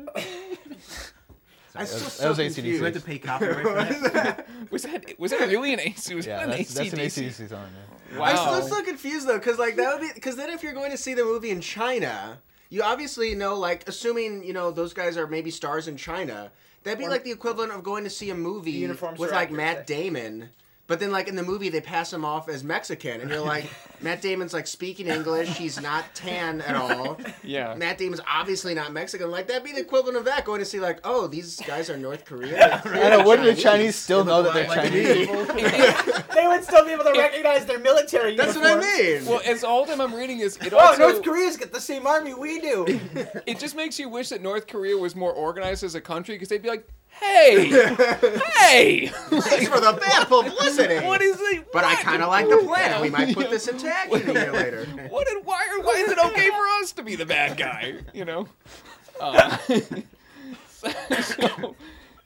E: I'm still
C: That was-
E: so
C: that was A C D C.
B: You had
E: confused.
B: to pay copyright for that?
A: Was that was that really an A C? Was
C: Yeah,
A: that an
C: that's, that's an A C
A: A C D
C: D
A: C?
C: C song. Yeah.
A: Wow.
E: I'm still so confused though, because like that would be because then if you're going to see the movie in China, you obviously know like assuming you know those guys are maybe stars in China, that'd be
D: Or-
E: like the equivalent of going to see a movie
D: The uniforms
E: with
D: are
E: like
D: accurate,
E: Matt
D: yeah.
E: Damon. But then, like in the movie, they pass him off as Mexican, and you're like, Matt Damon's like speaking English. He's not tan at all.
A: Yeah.
E: Matt Damon's obviously not Mexican. Like that'd be the equivalent of that. Going to see like, oh, these guys are North Korean.
C: I know. Wouldn't the Chinese still
B: They
C: know
B: look
C: that they're
B: like
C: Chinese?
B: me.
D: They would still be able to recognize their military
E: That's what I
D: uniforms.
E: mean.
A: Well, as all of them I'm reading is it
D: Oh,
A: also
D: North Korea's got the same army we do.
A: it just makes you wish that North Korea was more organized as a country because they'd be like, hey, hey,
E: Thanks for the bad publicity.
A: what is it?
E: But I
A: what?
E: kind of like the plan. We might put this into action a year later.
A: What? Did, why? are- Why is it okay for us to be the bad guy? You know. Uh, so,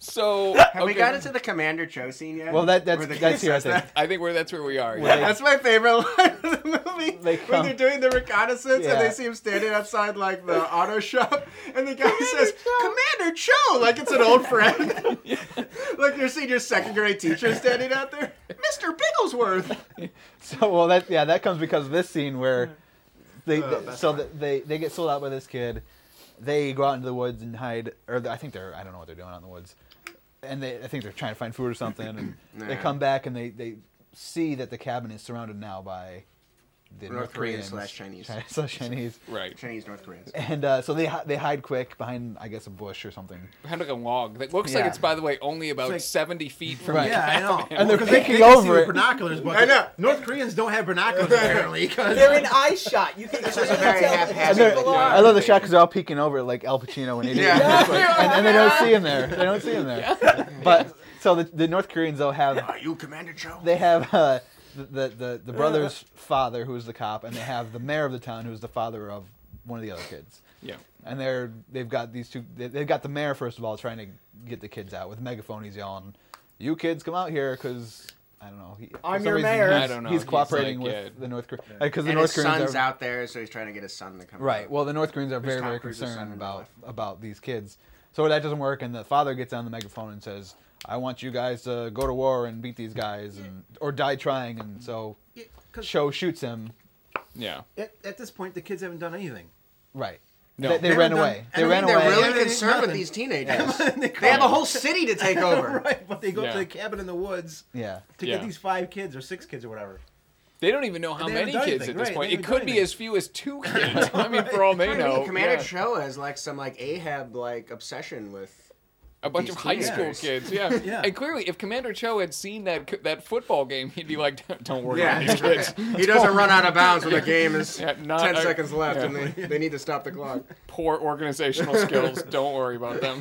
A: so
E: Have we
A: okay.
E: got into the Commander Cho scene yet?
C: Well, that that's
E: Where the
C: that's
E: kid
C: here. I
E: says
C: think.
E: that?
A: I think we're that's where we are.
C: Well,
A: Yeah.
E: That's my favorite line of the movie.
C: They
E: when
C: come-
E: they're doing the reconnaissance and they
C: Yeah.
E: see him standing outside like the auto shop, and the guy says, "Commander Cho," like it's an old friend, like your senior second grade teacher standing out there, Mister Bigglesworth.
C: So well, that yeah, that comes because of this scene where they,
E: Oh,
C: they-
E: that's
C: so
E: fine.
C: that they they get sold out by this kid. They go out into the woods and hide, or I think they're I don't know what they're doing out in the woods, and they I think they're trying to find food or something. And they
E: Nah.
C: come back and they they see that the cabin is surrounded now by the
E: North
C: North,
E: Koreans
C: Koreans
E: slash Chinese.
C: Chi- slash Chinese.
A: Right.
E: Chinese North Koreans.
C: And uh, so they hi- they hide quick behind I guess a bush or something.
A: Kind of like a log that looks like
C: Yeah.
A: it's, by the way, only about
B: It's like-
A: seventy feet from
C: Right.
A: the
B: Yeah, I know.
A: cabin.
C: And they're
B: Because they-
C: peeking
B: they can see
C: over
B: with
C: it.
B: binoculars, but
E: I know.
B: North Koreans don't have binoculars apparently. 'cause-
D: They're in eye shot. You can
E: This is a very
C: And
E: haphazard.
C: they're-
E: video.
C: I love the shot because they're all peeking over it like Al Pacino when he did
E: Yeah.
C: it. and, and they don't see him there. They don't see him there. But so the, the North Koreans though have
E: Are you Commander Cho?
C: they have uh, the, the the the brother's father who's the cop, and they have the mayor of the town who's the father of one of the other kids.
A: Yeah.
C: And they're they've got these two. they- They've got the mayor first of all trying to get the kids out with a megaphone. He's yelling, "You kids come out here!" Because I don't know. He, for
D: I'm
C: some
D: your
C: reason,
D: mayor.
C: He's,
A: I don't know.
C: He's
A: He's
C: cooperating
A: like,
C: with
A: yeah.
C: the North Koreans because the
E: And
C: North
E: his
C: Koreans
E: son's
C: are
E: out there, so he's trying to get his son to come.
C: right.
E: out.
C: Well, the North Koreans are very
E: Tom
C: very
E: Cruise's
C: concerned
E: son in real
C: about
E: life.
C: about these kids. So that doesn't work, and the father gets on the megaphone and says, "I want you guys to go to war and beat these guys, and or die trying." And so
B: Yeah, 'cause
C: Cho shoots him.
A: Yeah.
B: at, at this point, the kids haven't done anything.
C: Right.
A: No.
C: They, they
B: They
C: ran
B: haven't done-
C: away.
B: and
C: They
E: I mean,
C: ran
E: they're
C: away.
E: really
B: Nothing.
E: concerned with these teenagers.
B: they,
E: They have a whole city to take over.
B: right, but they go
A: Yeah.
B: to the cabin in the woods
C: Yeah.
B: to
A: Yeah.
B: get these five kids or six kids or whatever.
A: They don't even know how
B: They
A: many
B: haven't done
A: kids
B: anything,
A: at this
B: right,
A: point.
B: they
A: It
B: haven't
A: could
B: done
A: be
B: anything.
A: as few as two kids. I mean, for all they
E: I mean,
A: know.
E: Commander
A: Yeah.
E: Cho has like some like Ahab like obsession with.
A: A bunch
E: These
A: of high school
E: teenagers.
A: kids, yeah.
B: Yeah.
A: And clearly, if Commander Cho had seen that c- that football game, he'd be like, "Don't worry
E: Yeah,
A: about these kids.
E: he doesn't run out of bounds when the game is
A: Yeah, not-
E: ten
A: I-
E: seconds left
A: yeah.
E: and they, they need to stop the clock.
A: Poor organizational skills. Don't worry about them."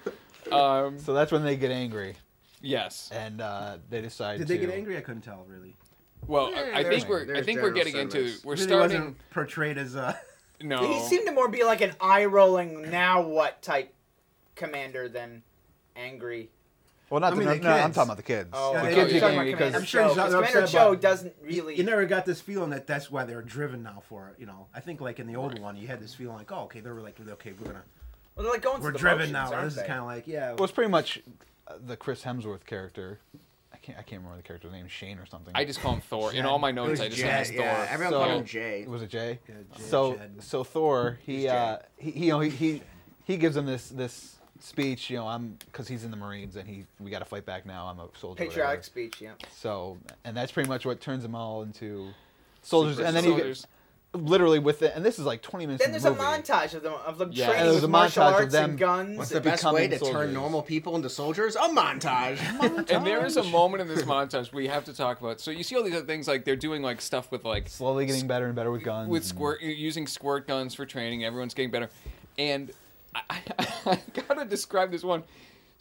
A: Um,
C: So that's when they get angry
A: yes.
C: and uh, they decide.
B: Did they
C: to,
B: get angry? I couldn't tell really.
A: Well,
E: Yeah,
A: I, I
E: there's-
A: think we're I
E: there's
A: think we're
E: general
A: getting into
E: service.
A: we're
B: really
A: starting.
B: wasn't portrayed as uh,
A: No.
D: He seemed to more be like an eye rolling now what type commander than angry.
C: Well, not
B: I
C: the,
B: mean,
C: no,
B: the
C: no, I'm
B: kids.
C: talking about the kids.
D: Oh,
B: Yeah,
C: the
B: they-
C: kids
B: you're
C: get
B: talking
C: angry
D: about
C: because
B: I'm sure he's
D: Cho, 'cause
B: upset
D: Commander
B: about-
D: Cho doesn't really.
B: you never got this feeling that that's why they're driven now for it. You know, I think like in the old one, you had this feeling like, oh, okay, they're like, okay, we're gonna,
D: Well, they're like going
B: we're
D: through the
B: driven
D: motions,
B: now.
D: aren't
B: This is
D: they?
B: kind of like, yeah,
C: well, it's pretty much uh, the Chris Hemsworth character. I can't I can't remember the character's name. Shane or something.
A: I just call him Thor. In all my notes,
E: was
A: I just
E: Jed,
A: call him Thor.
E: yeah, everyone
C: So-
E: called him Jay.
C: Was it Jay?
B: Yeah, Jay,
C: so
B: Jed.
C: so Thor he
E: He's Jay.
C: uh he, he you know he he, he gives him this this speech, you know, I'm because he's in the Marines and he we got to fight back now. I'm a soldier.
D: Patriotic
C: whatever.
D: speech, yeah.
C: So and that's pretty much what turns them all into soldiers.
A: Super
C: and then he
A: soldiers.
C: literally with it, and this is like twenty minutes.
D: Then
C: in
D: there's
C: the
D: a
C: movie.
D: montage of them of them
A: Yeah.
D: training
C: And there's
D: with
C: a
D: martial
C: montage of
D: arts
C: them-
D: and guns.
E: What's the best way to
C: becoming
E: turn
C: soldiers.
E: normal people into soldiers? A montage.
A: And there is a moment in this montage we have to talk about. So you see all these other things like they're doing like stuff with like
C: Slowly getting better and better with guns.
A: with
C: and-
A: squirt using squirt guns for training. Everyone's getting better, and I, I, I gotta describe this one.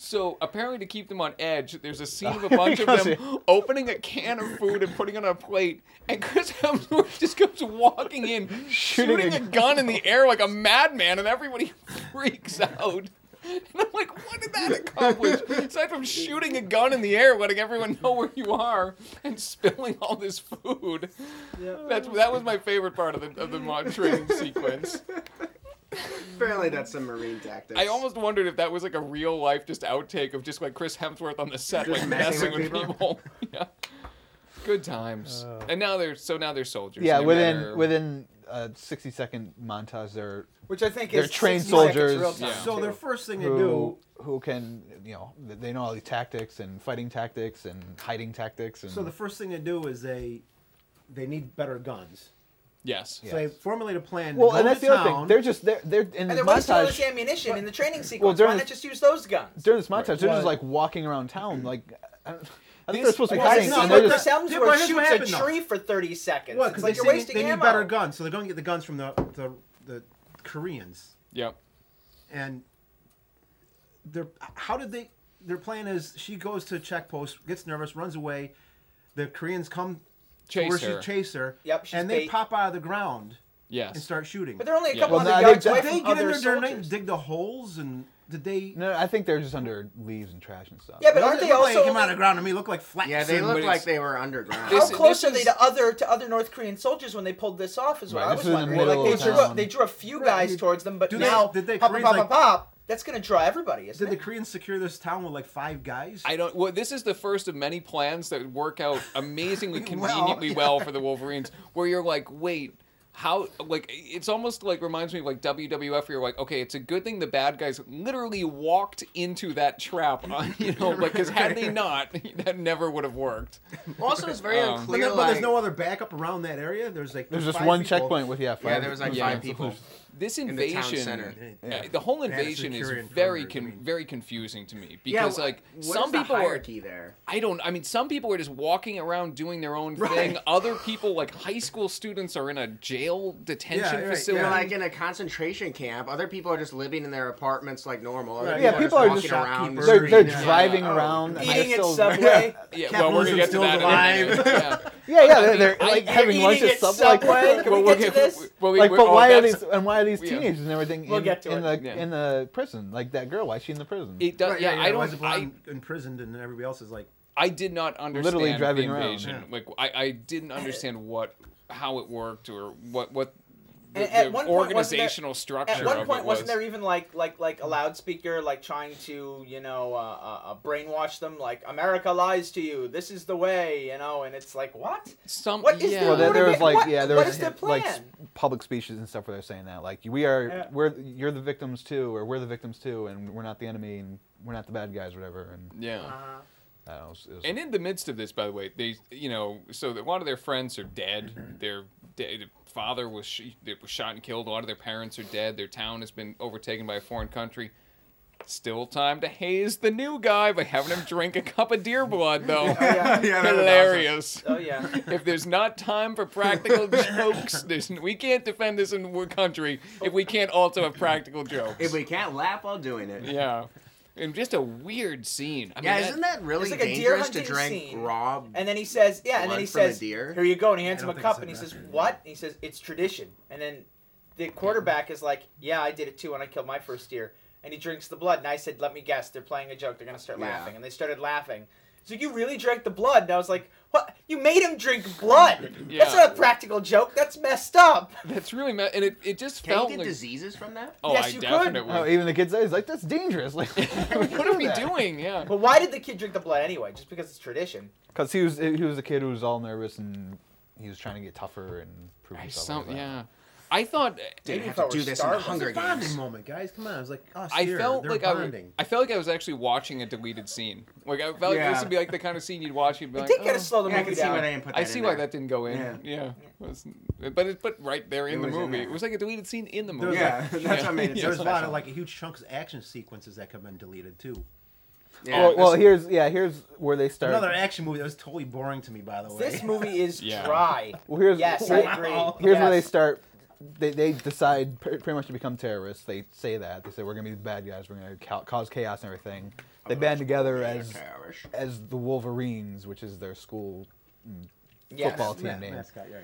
A: So apparently, to keep them on edge, there's a scene of a bunch of them opening a can of food and putting it on a plate, and Chris Hemsworth just comes walking in, shooting,
C: Shooting
A: a
C: a
A: gun in the air like a madman, and everybody freaks out. And I'm like, what did that accomplish? Aside from shooting a gun in the air, letting everyone know where you are, and spilling all this food. That's that was my favorite part of the of the mod training sequence.
E: Apparently, that's some Marine tactics.
A: I almost wondered if that was like a real life just outtake of just like Chris Hemsworth on the set,
E: Just
A: like
E: messing
A: messing
E: with
A: with people. yeah. Good times. and now they're so now they're soldiers.
C: Yeah,
A: no
C: within
A: matter-
C: within a sixty second montage, they're
D: Which I think
C: They're
D: is
C: trained
D: sixty seconds
C: soldiers.
D: real time,
A: Yeah.
B: So
D: too.
B: their first thing to
C: who
B: do.
C: who can you know they know all these tactics and fighting tactics and hiding tactics and
B: So the first thing to do is they they need better guns.
A: yes.
B: So they formulate a plan.
C: well,
B: to go
C: and that's
B: to
C: the other thing.
B: town.
C: They're just they're they're in
D: And
C: this
D: they're wasting all this
C: montage.
D: ammunition in the training sequence.
C: during
D: Why
C: the-
D: not just use those guns?
C: During this montage, they're
B: Well-
C: just like walking around town. Like I, don't- I think
A: These-
C: they're supposed to be
B: Well,
C: hiding,
B: it's
D: No,
B: not
C: and
D: but
C: they're
B: like
C: just
D: Chris
B: Yeah, but
D: Hemsworth
B: here's what
D: shoots
B: happened,
D: a
B: though.
D: tree for thirty seconds.
B: Well,
D: it's
B: because
D: like
B: they,
D: you're
B: say
D: wasting
B: they need
D: ammo.
B: better guns, so they're going to get the guns from the the, the Koreans.
A: Yep.
B: And they're how did they? Their plan is she goes to a check post, gets nervous, runs away. The Koreans come
A: Chase
B: to where
A: her.
B: she chase her,
D: Yep, she's
B: and they
D: bait.
B: pop out of the ground
A: Yes.
B: and start shooting.
D: But they're only a
A: Yeah.
D: couple
C: Well,
D: hundred
C: no, they-
D: yards away
B: did they
D: from
B: get in
D: other
B: there during the night
D: soldiers.
B: and dig the holes? And did they?
C: no. I think they're just under leaves and trash and stuff.
D: Yeah, but
B: It
D: aren't
B: doesn't
D: they
B: look like
D: also
B: it came out of
D: only-
B: the ground to me? Look like flats.
E: Yeah, they
B: and-
E: look
A: but
E: like
A: it's-
E: they were underground.
A: This-
D: How close
A: this
D: are they
A: is-
D: to other to other North Korean soldiers when they pulled this off? Is what
C: Right,
D: I
C: this
D: was
C: is in the
D: wondering.
C: middle
D: Like
C: of
D: they drew, a,
C: town.
D: they drew a few
B: Right,
D: guys
B: you-
D: towards them, but
B: do they-
D: now
B: did they
D: pop, pop,
B: Koreans,
D: pop,
B: like-
D: pop, pop, that's going to draw everybody, isn't
B: Did the
D: it?
B: Koreans secure this town with like five guys?
A: I don't. Well, this is the first of many plans that work out amazingly
B: Well,
A: conveniently
B: yeah.
A: well for the Wolverines. Where you're like, wait, how? Like, it's almost like reminds me of like W W F. Where you're like, okay, it's a good thing the bad guys literally walked into that trap. On, you know, like because had they not, that never would have worked.
E: Also, it's very
A: Um,
B: But,
E: unclear.
B: there- but there's
E: like-
B: no other backup around that area. There's like
C: There's just
B: five
C: one
B: people.
C: checkpoint with yeah. Five,
E: Yeah, there was like
A: Yeah.
E: five people.
A: This
E: In the town
A: invasion,
E: center.
A: uh, the whole
B: They had
A: invasion is
B: security
A: very,
B: perimeters,
A: con-
B: I mean.
A: very confusing to me
E: Yeah,
A: because
E: wh-
A: like
E: what
A: some
E: is the
A: people are.
E: hierarchy there.
A: I don't. I mean, some people are just walking around doing their own
E: Right.
A: thing. Other people, like high school students, are in a jail detention
B: Yeah, right,
A: facility.
E: They're like in a concentration camp. Other people are just living in their apartments like normal. Other
B: Right.
C: Yeah, people are
E: walking
C: just
E: around.
B: shopkeepers.
C: They're they're
B: Yeah.
C: driving
E: Oh.
C: around. and they're
D: Eating at
C: still-
D: Subway.
A: yeah, well, we're gonna get to
B: Capitalism's
A: that in a
B: still
A: minute. Yeah.
C: Yeah, yeah, they're, they're
A: I-
C: like
A: you're
C: having lunch
D: eating
C: at
D: at
C: Subway.
D: Subway? Can we
A: we'll
D: get to this?
A: well, we-
C: Like,
A: we-
C: but
A: oh,
C: why are
A: that's-
C: these and why are these
A: yeah.
C: teenagers and everything
D: We'll
C: in,
D: get to
C: in the
D: it.
A: Yeah.
C: in the prison? Like that girl, why is she in the prison?
A: It does.
B: Right,
A: yeah, I
B: why is
A: don't.
B: the
A: I,
B: blonde imprisoned and everybody else is like.
A: I did not understand
C: Literally driving
A: the
C: around.
A: invasion.
B: Yeah.
A: Like I, I didn't understand what how it worked or what what the,
D: And at
A: the
D: one point, wasn't there-
A: organizational structure
D: At one
A: of
D: point,
A: it
D: wasn't
A: was.
D: there even like like like a loudspeaker like trying to you know uh, uh, uh, brainwash them like America lies to you, this is the way, you know, and it's like what?
A: Some,
D: What is
A: yeah.
D: the
C: Well, there, there was
D: motiva-
C: like
D: what-
C: yeah, there
D: what
C: was
D: is their
C: like
D: plan?
C: s- public speeches and stuff where they're saying that like we are
D: Yeah.
C: we're you're the victims too, or we're the victims too, and we're not the enemy, and we're not the bad guys, whatever. And
A: Yeah.
D: Uh,
C: I don't know, it was, it was,
A: And in the midst of this, by the way, they, you know, so that a lot of their friends are dead. Their de- father was, sh- they was shot and killed. A lot of their parents are dead. Their town has been overtaken by a foreign country. Still time to haze the new guy by having him drink a cup of deer blood, though.
D: yeah.
E: Yeah, that was
A: Hilarious.
D: Oh yeah.
A: If there's not time for practical jokes, there's, we can't defend this in the country if we can't also have practical jokes.
E: If we can't laugh while doing it.
A: Yeah. And just a weird scene. I
E: Yeah,
A: mean,
E: isn't that really
D: It's like a deer
E: dangerous to
D: hunting
E: drink
D: scene.
E: raw?
D: And then he says, yeah, and then
E: Blood
D: he
E: from a
D: says,
E: deer?
D: here you go, and he hands
B: I
D: him
B: don't
D: a
B: think
D: cup,
B: so,
D: and he
B: that's
D: says,
B: right.
D: what? And he says, it's tradition. And then the quarterback is like, yeah, I did it too when I killed my first deer. And he drinks the blood, and I said, let me guess, they're playing a joke, they're going to start
E: Yeah.
D: laughing. And they started laughing. So you really drank the blood? And I was like, what? You made him drink blood? That's
A: Yeah.
D: not a practical joke, that's messed up.
A: That's really, me- and it, it just
E: Can
A: felt
E: you get
A: like.
E: diseases from that?
A: Oh,
D: Yes,
A: I
D: you could.
A: definitely.
C: oh, even the kids say, he's like that's dangerous. Like
A: what are we doing? Yeah.
D: But why did the kid drink the blood anyway? Just because it's tradition?
C: Because he was he was a kid who was all nervous and he was trying to get tougher and prove
A: I
C: himself.
A: some,
C: like that.
A: yeah. I thought.
E: Dude,
D: Maybe
E: I have
D: if I
E: to
D: were
E: do this in the
D: starving.
E: Hunger
B: It's a bonding
E: Games.
B: moment, guys. Come on, it was like us
A: I
B: here.
A: felt
B: They're
A: like I, was,
B: bonding.
A: I felt like I was actually watching a deleted scene. Like I felt like
E: Yeah.
A: this would be like the kind of scene you'd watch. You'd be
D: It
A: like,
D: did kind
A: oh.
D: of slow the
E: Yeah, I
D: movie
E: can see why
D: down.
E: they didn't put that
A: I
E: in
A: see
E: there.
A: why that didn't go in.
E: Yeah.
A: Yeah. It was- but it's but right there in
E: It
A: the
E: was in
A: movie.
E: there.
A: It was like a deleted scene in the
B: There
A: movie.
B: was
E: Yeah, that's what made it so
B: There's a lot of
E: special.
B: like huge chunks of action sequences that could have been deleted too.
E: Yeah,
C: well, well,
E: this-
C: here's yeah, here's where they start.
B: Another action movie that was totally boring to me, by the way.
D: This movie is
A: Yeah.
D: dry.
C: Well, here's
D: Yes, I agree.
C: Here's where they
D: Yes.
C: start. They, they decide pr- pretty much to become terrorists. They say that they say we're gonna be the bad guys. We're gonna ca- cause chaos and everything. they band together as
E: Okay, Irish.
C: as the Wolverines, which is their school mm,
D: Yes.
C: football team
B: Yeah,
C: name.
B: mascot, right.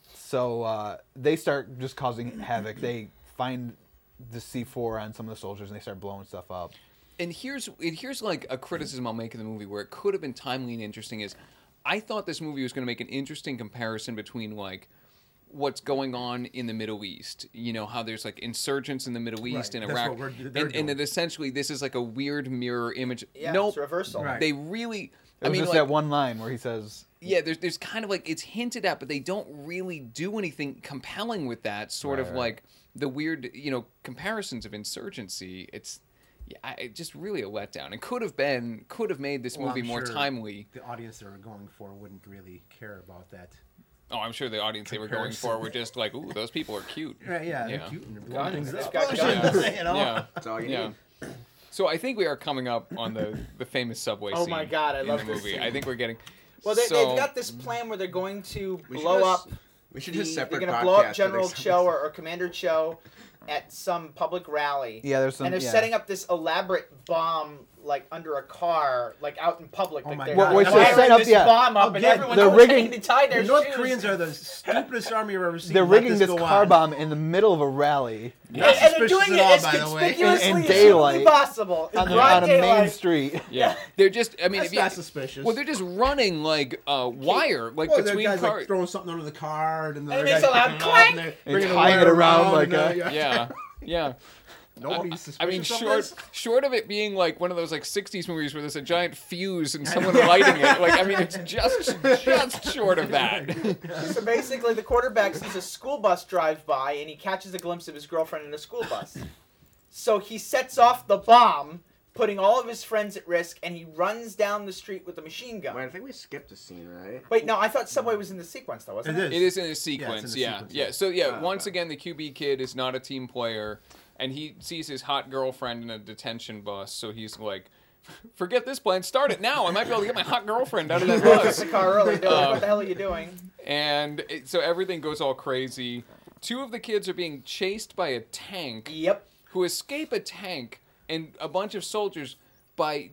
C: So uh, they start just causing havoc. They find the C four on some of the soldiers and they start blowing stuff up.
A: And here's and here's like a criticism I'll make of the movie where it could have been timely and interesting is I thought this movie was going to make an interesting comparison between like what's going on in the Middle East. You know, how there's like insurgents in the Middle East
B: Right,
A: and
B: that's
A: Iraq.
B: what we're- they're
A: and, and
B: doing.
A: that essentially this is like a weird mirror image.
D: Yeah,
A: nope.
D: it's reversal.
B: Right.
A: They really
C: It
A: I
C: was
A: mean
C: just
A: like
C: that one line where he says,
A: yeah, there's there's kind of like it's hinted at, but they don't really do anything compelling with that sort
C: Right,
A: of
C: right.
A: like the weird, you know, comparisons of insurgency. It's yeah, I, it just really a letdown. It could have been could have made this
B: Well,
A: movie
B: I'm
A: more
B: sure
A: timely.
B: The audience they were going for wouldn't really care about that.
A: Oh, I'm sure the audience they were going
B: Comparison.
A: for were just like, ooh, those people are cute.
B: Right, yeah,
A: Yeah.
B: they're cute and they're blowing
D: Guns,
B: things
D: they've
B: up.
D: got guns.
A: Yeah.
B: You know?
A: Yeah,
E: That's all you
A: yeah.
E: need.
A: So I think we are coming up on the the famous subway
D: Oh
A: scene.
D: my God, I
A: in
D: love
A: the
D: this
A: movie.
D: scene.
A: I think we're getting.
D: Well, they,
A: so,
D: they've got this plan where they're going to
E: We should
D: blow
E: just-
D: up.
E: We should
D: the-
E: just separate
D: They're going to blow up
E: podcast
D: General
E: for this.
D: Cho or, or Commander Cho at some public rally.
C: yeah, there's some.
D: and they're
C: yeah.
D: setting up this elaborate bomb, like under a car, like out in public.
B: Oh
D: like
B: my
D: they're
B: God.
C: Which they're
D: wiring
C: setting up,
D: this
C: yeah.
D: bomb up, and
B: Again,
D: everyone's
C: they're
D: pretending
C: rigging-
D: to tie their
B: The North
D: shoes.
B: Koreans are the stupidest army I've ever seen.
C: They're
B: Let
C: rigging this
B: go
C: car
B: on.
C: bomb in the middle of a rally
B: Not
D: and, and they're
B: suspicious
D: doing
B: at
D: it
B: all,
D: as
B: by the way.
D: conspicuously
C: In- in
D: as
C: daylight.
D: humanly possible. In
C: on, the,
D: broad
C: on a main
D: daylight.
C: street.
A: Yeah, they're just. I mean,
B: That's
A: if you,
B: not suspicious.
A: well, they're just running like uh, wire, like
B: well, the
A: between
B: guy's
A: cars.
B: like throwing something under the card, and the
D: And
B: other
D: it makes
B: guy's
D: a loud
B: picking it up,
D: clank.
B: and they're
C: And
B: bringing the
C: tying
B: wire
C: it around
B: around,
C: like
B: and,
C: a-
B: uh,
A: yeah, yeah.
B: Nobody's
A: I
B: suspicious
A: mean,
B: of
A: short
B: this.
A: short of it being like one of those like sixties movies where there's a giant fuse and someone lighting it. Like, I mean, it's just just short of that.
D: So basically, the quarterback sees a school bus drive by, and he catches a glimpse of his girlfriend in a school bus. So he sets off the bomb, putting all of his friends at risk, and he runs down the street with a machine gun.
E: Wait, I think we skipped a scene, right?
D: Wait, no, I thought Subway was in the sequence, though, wasn't it?
B: It
A: It is in a sequence,
B: Yeah, it's in the
A: yeah,
B: sequence,
A: yeah.
B: yeah.
A: So yeah,
E: Ah,
A: once
E: okay.
A: again, the Q B kid is not a team player, and he sees his hot girlfriend in a detention bus. So he's like, "Forget this plan. Start it now. I might be able to get my hot girlfriend out of that
D: Broke up
A: bus."
D: the car early. They're like,
A: Um,
D: what the hell are you doing?
A: And it, so everything goes all crazy. Two of the kids are being chased by a tank,
D: Yep.
A: who escape a tank and a bunch of soldiers by.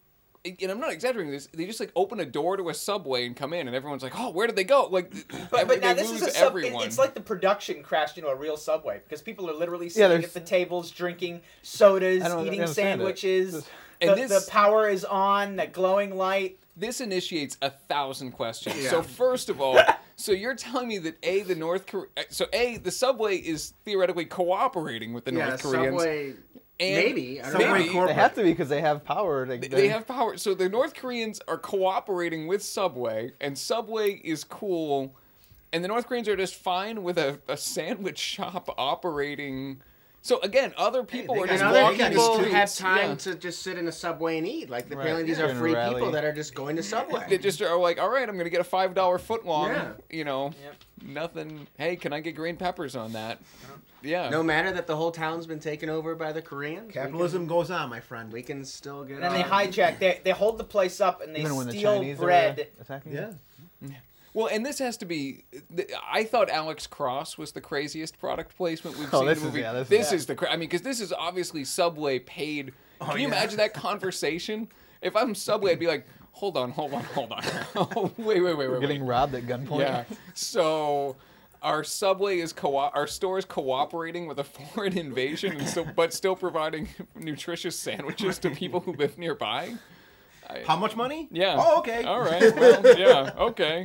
A: And I'm not exaggerating this. They just like open a door to a subway and come in, and everyone's like, "Oh, where did they go?" Like,
D: But,
A: every,
D: but now
A: they
D: this is
A: lose
D: a sub. It,
A: everyone.
D: it's like the production crashed into a real Subway because people are literally
C: Yeah,
D: sitting
C: there's-
D: at the tables, drinking sodas,
C: I don't
D: eating
C: understand it.
D: sandwiches.
A: And
D: The,
A: this-
D: the power is on. The glowing light.
A: This initiates a thousand questions.
E: Yeah.
A: So first of all, so you're telling me that a the North Korea, so a the subway is theoretically cooperating with the
E: Yeah,
A: North Koreans.
E: Subway.
A: And
E: Maybe. I don't
A: maybe
E: know.
C: They have to be because they have power. They,
A: They- They have power. So the North Koreans are cooperating with Subway, and Subway is cool, and the North Koreans are just fine with a, a sandwich shop operating. So again, other people
B: they
A: are
B: got-
A: just
E: And other
A: walking
E: people
A: the
E: have
A: streets.
E: time
A: Yeah.
E: to just sit in a Subway and eat. Like,
C: Right.
E: apparently these
C: Yeah.
E: are
C: In a
E: free
C: rally.
E: people that are just going to Subway.
A: They just are like, all right, I'm gonna get a five dollar foot long.
E: Yeah.
A: You know,
D: Yep.
A: nothing. Hey, can I get green peppers on that? Yeah.
E: No matter that the whole town's been taken over by the Koreans.
B: Capitalism goes on, my friend.
E: We can, we can still get
D: And then they
E: on.
D: hijack. They, they hold the place up and they
C: Even when the
D: steal
C: Chinese
D: bread.
C: are attacking.
B: Yeah.
A: Well, and this has to be. I thought Alex Cross was the craziest product placement we've
C: Oh,
A: seen in
C: this
A: the
C: is-
A: movie.
C: yeah, this is-
A: this
C: yeah.
A: is the. cra- I mean, because this is obviously Subway paid. Can you
B: yeah.
A: imagine that conversation? If I'm Subway, I'd be like, "Hold on, hold on, hold on. Oh, wait, wait, wait, wait,
C: Getting
A: wait.
C: robbed at gunpoint.
A: Yeah. So." Our subway is co our store is cooperating with a foreign invasion, and so but still providing nutritious sandwiches to people who live nearby. I-
B: How much money?
A: Yeah.
B: Oh, okay.
A: All right. Well, yeah. Okay.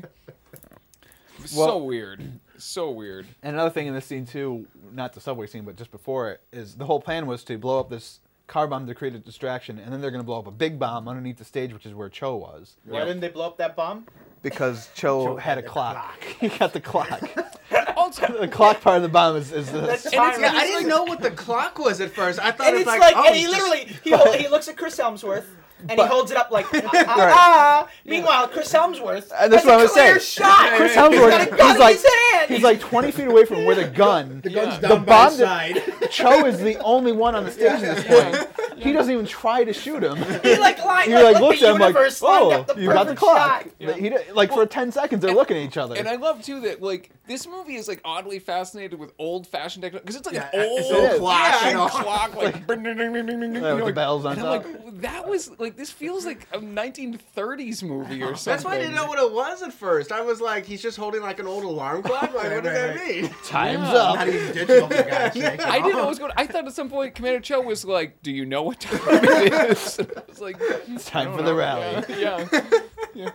A: so
C: Well-
A: weird. So weird.
C: And another thing in this scene too, not the subway scene, but just before it, is the whole plan was to blow up this car bomb to create a distraction, and then they're going to blow up a big bomb underneath the stage, which is where Cho was,
D: Why didn't they blow up that bomb?
C: because Cho,
B: Cho
C: had,
B: had
C: a
B: the
C: clock. He got the clock.
A: Also,
C: The clock part of the bomb is, is the.
D: That's
A: it's-
D: fine.
E: Yeah, I didn't know what the clock was at first. I thought
D: And
E: it
D: it's
E: was
D: like,
E: oh,
D: and he
E: he's just-
D: literally, he, hol- he looks at Chris Helmsworth, and he
C: But-
D: holds it up like, ah, ah, ah. Meanwhile, Chris Helmsworth
C: And that's
D: has
C: what I
D: a
C: was
D: clear
C: saying.
D: shot.
C: Chris
D: He's got a
C: Helmsworth,
D: gun
C: he's
D: in
C: like,
D: his hand.
C: he's like twenty feet away from where the gun.
B: The gun's
A: Yeah.
B: down
C: The
B: by
C: bomb
B: his
C: that-
B: side.
C: Cho is the only one on the stage at this point. He doesn't even try to shoot him.
D: He like like,
C: He
D: like,
C: like
D: like
C: looks
D: the
C: at him like,
D: universe lined
C: "Oh,
D: up the
C: you got the
D: perfect
C: clock."
D: shot.
A: Yeah.
C: He d- like for ten seconds they're
A: and-
C: looking at each other.
A: And I love too that like this movie is like oddly fascinated with old-fashioned technology because it's like
B: Yeah,
A: an
B: it's
A: old
B: a
E: clock,
A: yeah,
E: you know.
A: clock like,
C: Yeah, with the
A: like-
C: bells on
A: and I'm
C: top.
A: like that was like this feels like a nineteen thirties movie or something.
E: That's why I didn't know what it was at first. I was like, he's just holding like an old alarm clock. Like, what does
B: Right,
E: that
B: right.
E: mean?
C: Time's
A: Yeah.
C: up.
B: Not even digital, for God's sake.
A: I didn't know what was going on. I thought at some point Commander Cho was like, "Do you know what time it is?" And I was like,
C: It's time
A: I
C: for
A: don't
C: the
A: know.
C: rally.
A: Yeah, yeah. yeah.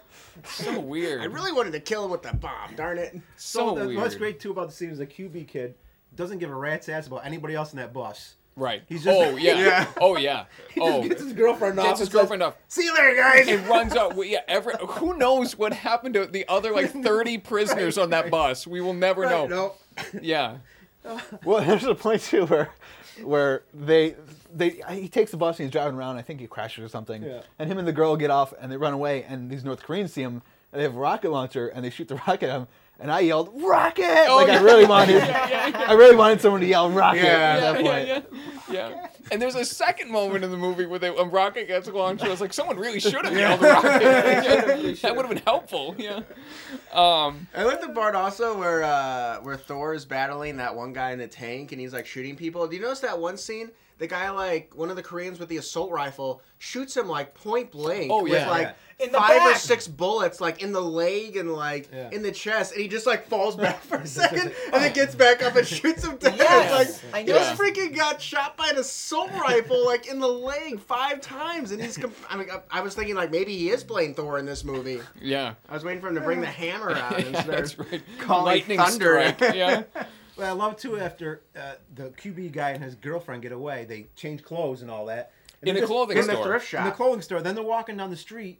A: So weird.
E: I really wanted to kill him with that bomb. Darn it.
A: so
B: the-
A: weird.
B: What's great too about the scene is the Q B kid doesn't give a rat's ass about anybody else in that bus.
A: Right.
B: He's just-
A: oh yeah.
E: Yeah.
A: Oh yeah.
B: He
A: Oh.
B: just gets his girlfriend off.
A: Gets his
B: and says,
A: girlfriend off.
B: See you later, guys.
A: It runs out. We- Yeah, every, who knows what happened to the other like thirty prisoners on that bus? We will never know.
B: Right, no.
A: Yeah.
C: Well, there's a point too where, where they, they, he takes the bus and he's driving around. I think he crashes or something.
B: Yeah.
C: And him and the girl get off and they run away. And these North Koreans see him and they have a rocket launcher and they shoot the rocket at him. And I yelled, "Rocket!" like I really wanted, I really wanted someone to yell "rocket"
E: Yeah.
C: at
A: Yeah,
C: that
A: yeah,
C: point.
A: yeah, yeah. And there's a second moment in the movie where they, when Rocket gets launched, I was like, someone really should have yelled Rocket. That would have been helpful. Yeah. Um,
E: I like the part also where uh, where Thor is battling that one guy in the tank and he's like shooting people. Do you notice that one scene? The guy, like one of the Koreans with the assault rifle, shoots him like point blank
A: Oh,
E: with
A: yeah.
E: like
D: In the
E: five or
D: back.
E: six bullets, like in the leg and like
B: Yeah.
E: in the chest, and he just like falls back for a second and then gets back up and shoots him dead.
D: Yes.
E: Like
D: I
E: he
D: know.
E: just freaking got shot by an assault rifle like in the leg five times, and he's. Comp- I mean, I, I was thinking like maybe he is playing Thor in this movie.
A: yeah.
E: I was waiting for him to bring the hammer out
A: Yeah,
E: instead
A: that's
E: of
A: right.
E: calling
A: Lightning
E: thunder.
A: strike. Yeah.
B: Well, I love too after uh, the Q B guy and his girlfriend get away, they change clothes and all that. And
A: In
B: they're
A: the
B: just-
A: clothing
E: in the
A: store.
E: thrift shop.
B: In the clothing store. Then they're walking down the street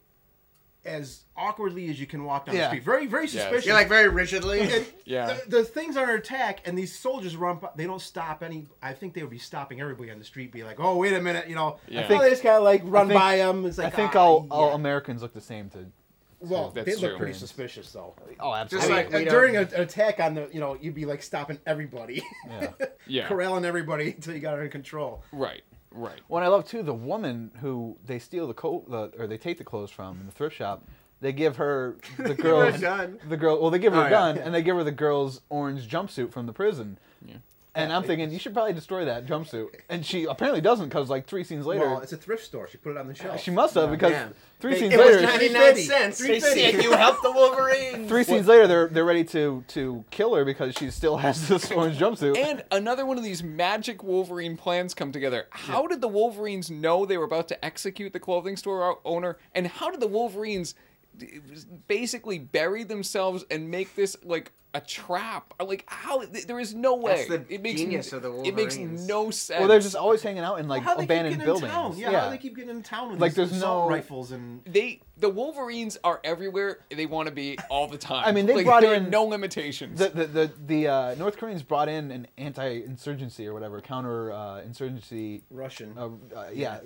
B: as awkwardly as you can walk down
C: Yeah.
B: the street. Very, very suspicious.
E: Yeah, like very rigidly.
B: And
A: Yeah.
B: The, the things are attack, and these soldiers run. by- They don't stop any. I think they would be stopping everybody on the street, be like, "Oh, wait a minute," you know.
A: Yeah.
B: I think they just kind of like run
C: think-
B: by them. It's
C: I
B: like,
C: think
B: ah,
C: all, all
B: yeah.
C: Americans look the same to.
B: Well,
A: That's
B: they look
A: true.
B: pretty suspicious though.
C: Oh,
E: Just
C: absolutely.
B: I
E: like
B: mean,
E: we
B: uh,
E: don't-
B: during a, an attack on the, you know, you'd be like stopping everybody,
C: Yeah.
A: Yeah.
B: corralling everybody until you got it under control.
A: Right. Right.
C: What I love too, the woman who they steal the coat, the, or they take the clothes from in the thrift shop, they give her the girl's
E: gun.
C: the girl. Well, they give her
E: Oh,
C: a
E: yeah.
C: gun, and they give her the girl's orange jumpsuit from the prison.
A: Yeah.
C: And I'm thinking you should probably destroy that jumpsuit, and she apparently doesn't, because like three scenes later,
B: Well, it's a thrift store. She put it on the shelf.
C: she must have, because
E: Yeah.
C: three
E: It-
C: scenes
E: it was
C: later,
E: ninety-nine cents.
D: They said you helped the Wolverine.
C: three scenes later, they're they're ready to to kill her because she still has this orange jumpsuit.
A: And another one of these magic Wolverine plans come together. How did the Wolverines know they were about to execute the clothing store o- owner? And how did the Wolverines d- basically bury themselves and make this like a trap? Like how? th- There is no way.
E: That's the
A: it makes
E: genius
A: n-
E: of the
A: It makes
E: Wolverines.
A: no sense.
C: Well, they're just always hanging out in like
B: How they
C: abandoned
B: keep getting
C: buildings.
B: in town? Yeah, how they keep getting in town with
C: Like,
B: these
C: there's
B: assault
C: no-
B: rifles and.
A: they the Wolverines are everywhere they want to be all the time.
C: I mean, they
A: Like,
C: brought
A: there are
C: in-
A: no limitations.
C: The the the, the uh, North Koreans brought in an anti-insurgency or whatever counter uh, insurgency,
B: Russian.
C: uh, uh, yeah,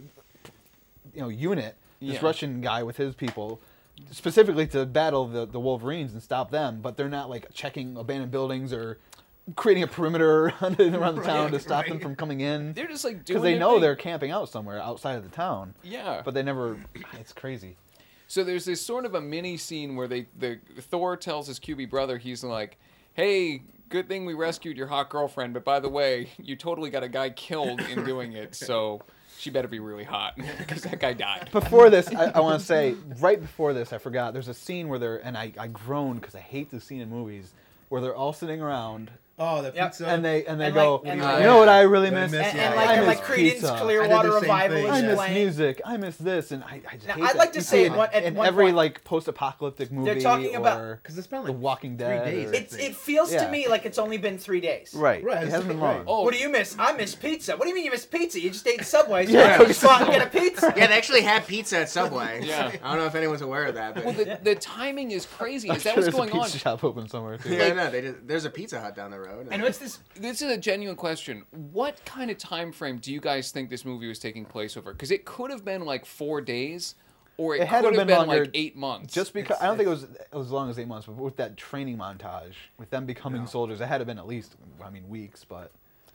C: you know, unit. This
A: Yeah.
C: Russian guy with his people, specifically to battle the the Wolverines and stop them. But they're not like checking abandoned buildings or creating a perimeter around the town
B: Right,
C: to stop them
B: right.
C: from coming in.
A: They're just like doing
C: Because they
A: their
C: know
A: thing.
C: they're camping out somewhere outside of the town.
A: Yeah.
C: But they never. It's crazy.
A: So there's this sort of a mini scene where they the Thor tells his Q B brother, he's like, "Hey, good thing we rescued your hot girlfriend, but by the way, you totally got a guy killed in doing it, so she better be really hot because that guy died."
C: Before this, I, I want to say, right before this, I forgot. There's a scene where they're, and I, I groaned because I hate this scene in movies, where they're all sitting around
B: Oh, the
D: Yep.
B: pizza.
C: and they and they
D: And
C: go,
D: like- and
C: you
D: like-
C: know what I really
B: What I
C: miss?
B: miss,
D: and,
B: yeah.
D: and like,
C: I
D: and
C: miss
D: like Creedence
C: pizza.
D: Clearwater
B: I did the same
D: Revival
B: thing.
D: is
C: I miss
D: playing.
C: music. I miss this, and I, I just
D: Now,
C: hate
D: I'd
C: that.
D: like to
C: You
D: say
C: see
D: at
C: it
D: one- at
C: in
D: one
C: every
D: point-
C: like post-apocalyptic movie
D: talking about-
C: or
B: Because it's been
C: The
B: like
C: Walking
B: three
C: Dead.
B: days.
C: or-
B: I
D: It's,
B: think.
D: it feels
C: Yeah.
D: to me like it's only been three days.
C: right.
B: Right,
C: It
B: it's
C: hasn't been
B: right.
C: long.
A: Oh,
D: What do you miss? I miss pizza. What do you mean you miss pizza? You just ate Subway, so
C: Yeah.
D: you just go out and get a pizza.
E: Yeah, they actually have pizza at Subway.
A: Yeah.
E: I don't know if anyone's aware of that, but
A: well, the, the timing is crazy.
C: I'm
A: Is that
C: sure
A: what's
C: there's
A: going
C: a
A: on?
C: pizza shop open somewhere too.
E: yeah, no, they just, there's a Pizza Hut down the road.
D: And what's this?
A: This is a genuine question. What kind of time frame do you guys think this movie was taking place over? Because it could have been like four days, or it,
C: It had
A: could
C: to
A: have
C: been
A: been,
C: longer
A: like eight months.
C: Just because I don't think it was as long as eight months, but with that training montage, with them becoming
B: No.
C: soldiers, it had to have been at least, I mean, weeks. But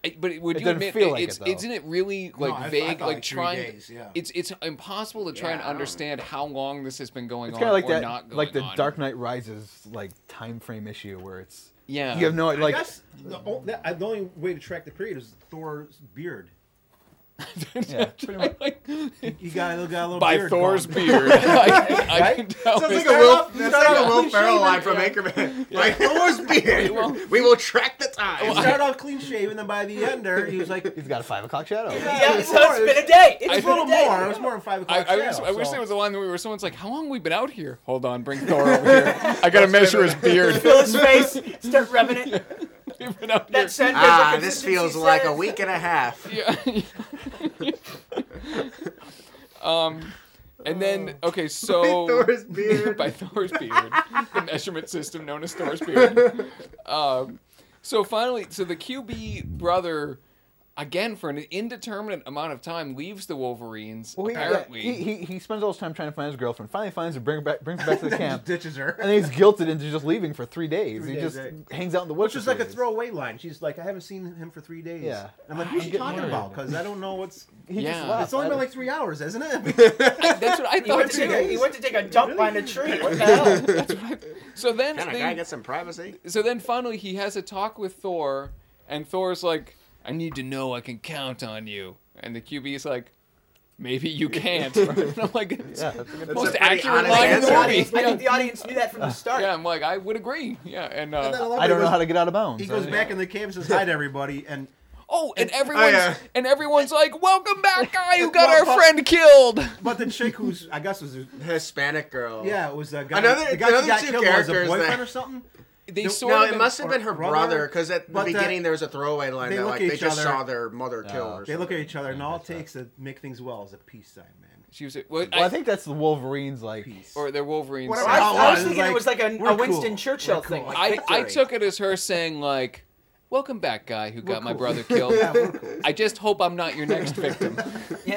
A: I- But would
C: It
A: you
C: doesn't
A: admit,
C: feel
A: it-
C: like
A: it's,
C: it, though.
A: isn't it really
B: No,
A: like
B: I- I
A: vague,
B: thought
A: like,
B: like three
A: trying?
B: days, yeah.
A: It's it's impossible to try
E: Yeah,
A: and
E: I don't-
A: understand how long this has been going
C: It's
A: on
C: kind of like
A: or
C: that,
A: not going
C: like the
A: on.
C: Dark Knight Rises like time frame issue where it's
A: Yeah.
C: you have no like
B: I guess the, o- that- the only way to track the period is Thor's beard.
C: yeah, pretty much.
A: Like,
B: He got, a- got a little
A: by
B: beard
A: Thor's
B: going.
A: beard. I, I
B: Right?
A: can tell.
E: Sounds like
A: it's-
E: a Will,
B: off-
E: that's
B: start
E: like a
B: off
E: Will
B: clean
E: Ferrell
B: shaven.
E: line from Anchorman. By Thor's beard,
A: Well-
E: we will track the
B: He
E: time.
B: started off clean shaven, then by the end there, he was like,
C: He's got a five o'clock shadow.
D: Yeah,
B: it's
D: so it's
B: more-
D: been a day. It's
A: I-
B: it's a
D: been
B: little
D: a day.
B: more. It was more than five
A: I,
B: o'clock.
A: I, wish,
B: shadow,
A: I wish
B: so-
A: there was a line where someone's like, "How long have we been out here?" Hold on, bring Thor over here. I gotta measure his beard.
D: Feel his face. Start rubbing it.
A: We've been out here.
D: That scent.
E: Ah, this feels like a week and a half.
A: Yeah. um, and then okay, so
E: Thor's beard.
A: by Thor's beard, the measurement system known as Thor's beard. Um, so finally, so the Q B brother, again for an indeterminate amount of time, leaves the Wolverines.
C: Well, he,
A: apparently,
C: he, he he spends all his time trying to find his girlfriend. Finally finds her, bring her back, brings her back to the camp,
B: ditches her.
C: and then he's guilted into just leaving for three days.
B: Three
C: he
B: days,
C: just
B: right.
C: hangs out in the woods.
B: Which is
C: for
B: like a
C: three days.
B: throwaway line. She's like, I haven't seen him for three days.
C: Yeah.
B: I'm like,
C: I'm
B: who's she
C: getting
B: talking
C: worried.
B: about? Because I don't know what's.
C: He just
A: Yeah.
C: left.
B: It's only
C: I-
B: been like three hours, hasn't it?
A: I- that's what I
D: He
A: thought
D: went,
A: too.
D: to, he went to take a dump behind a tree. What the hell?
A: So then,
E: Can a
A: they-
E: guy get some privacy?
A: so then finally he has a talk with Thor, and Thor's like, "I need to know I can count on you," and the Q B is like, "Maybe you can't." And I'm like, "It's
C: Yeah, that's a good
E: That's
A: most
E: a pretty
A: accurate
E: honest
A: line in
E: answer.
A: the
D: The
A: movie."
D: audience, I
A: Yeah.
D: think the audience knew that from the start.
A: Yeah, I'm like, I would agree. Yeah, and, uh,
B: And then I love
C: I
B: it.
C: don't
B: He
C: know how
B: goes-
C: to get out of bounds.
B: He goes back in the cave and says hi to everybody, and
A: oh, and everyone's
E: yeah.
A: and everyone's like, "Welcome back, guy who got
B: Well,
A: our
B: well-
A: friend killed."
B: but the chick who's I guess was
E: Hispanic girl.
B: yeah, it was a guy.
E: Another-
B: the guy who
E: another
B: got
E: two
B: killed was a
E: characters
B: boyfriend
E: that-
B: or something.
A: They
B: No,
A: sort
E: No,
A: of
E: it must have been her
B: or brother,
E: brother, because at the
B: but that-
E: beginning there was a throwaway line
B: they
E: that
B: look
E: like
B: at
E: they
B: each
E: just
B: other-
E: saw their mother
C: Oh.
E: killed. Or
B: They look at
E: something.
B: each other, and all it
C: that's right.
B: takes to make things well is a peace sign, man.
A: She was well,
C: Well, I
A: I-
C: think that's the Wolverines like.
B: Peace.
A: or they're Wolverines.
B: Whatever.
D: I,
B: Oh,
D: I was
B: it's
D: thinking it
B: like,
D: was like a,
B: we're
D: a Winston
B: cool.
D: Churchill
B: We're
D: thing.
B: cool.
D: Like
A: I, I
D: victory.
A: took it as her saying like, "Welcome back, guy who got my
B: cool.
A: brother killed.
B: Yeah, we're cool.
A: I just hope I'm not your next victim."
D: Yeah.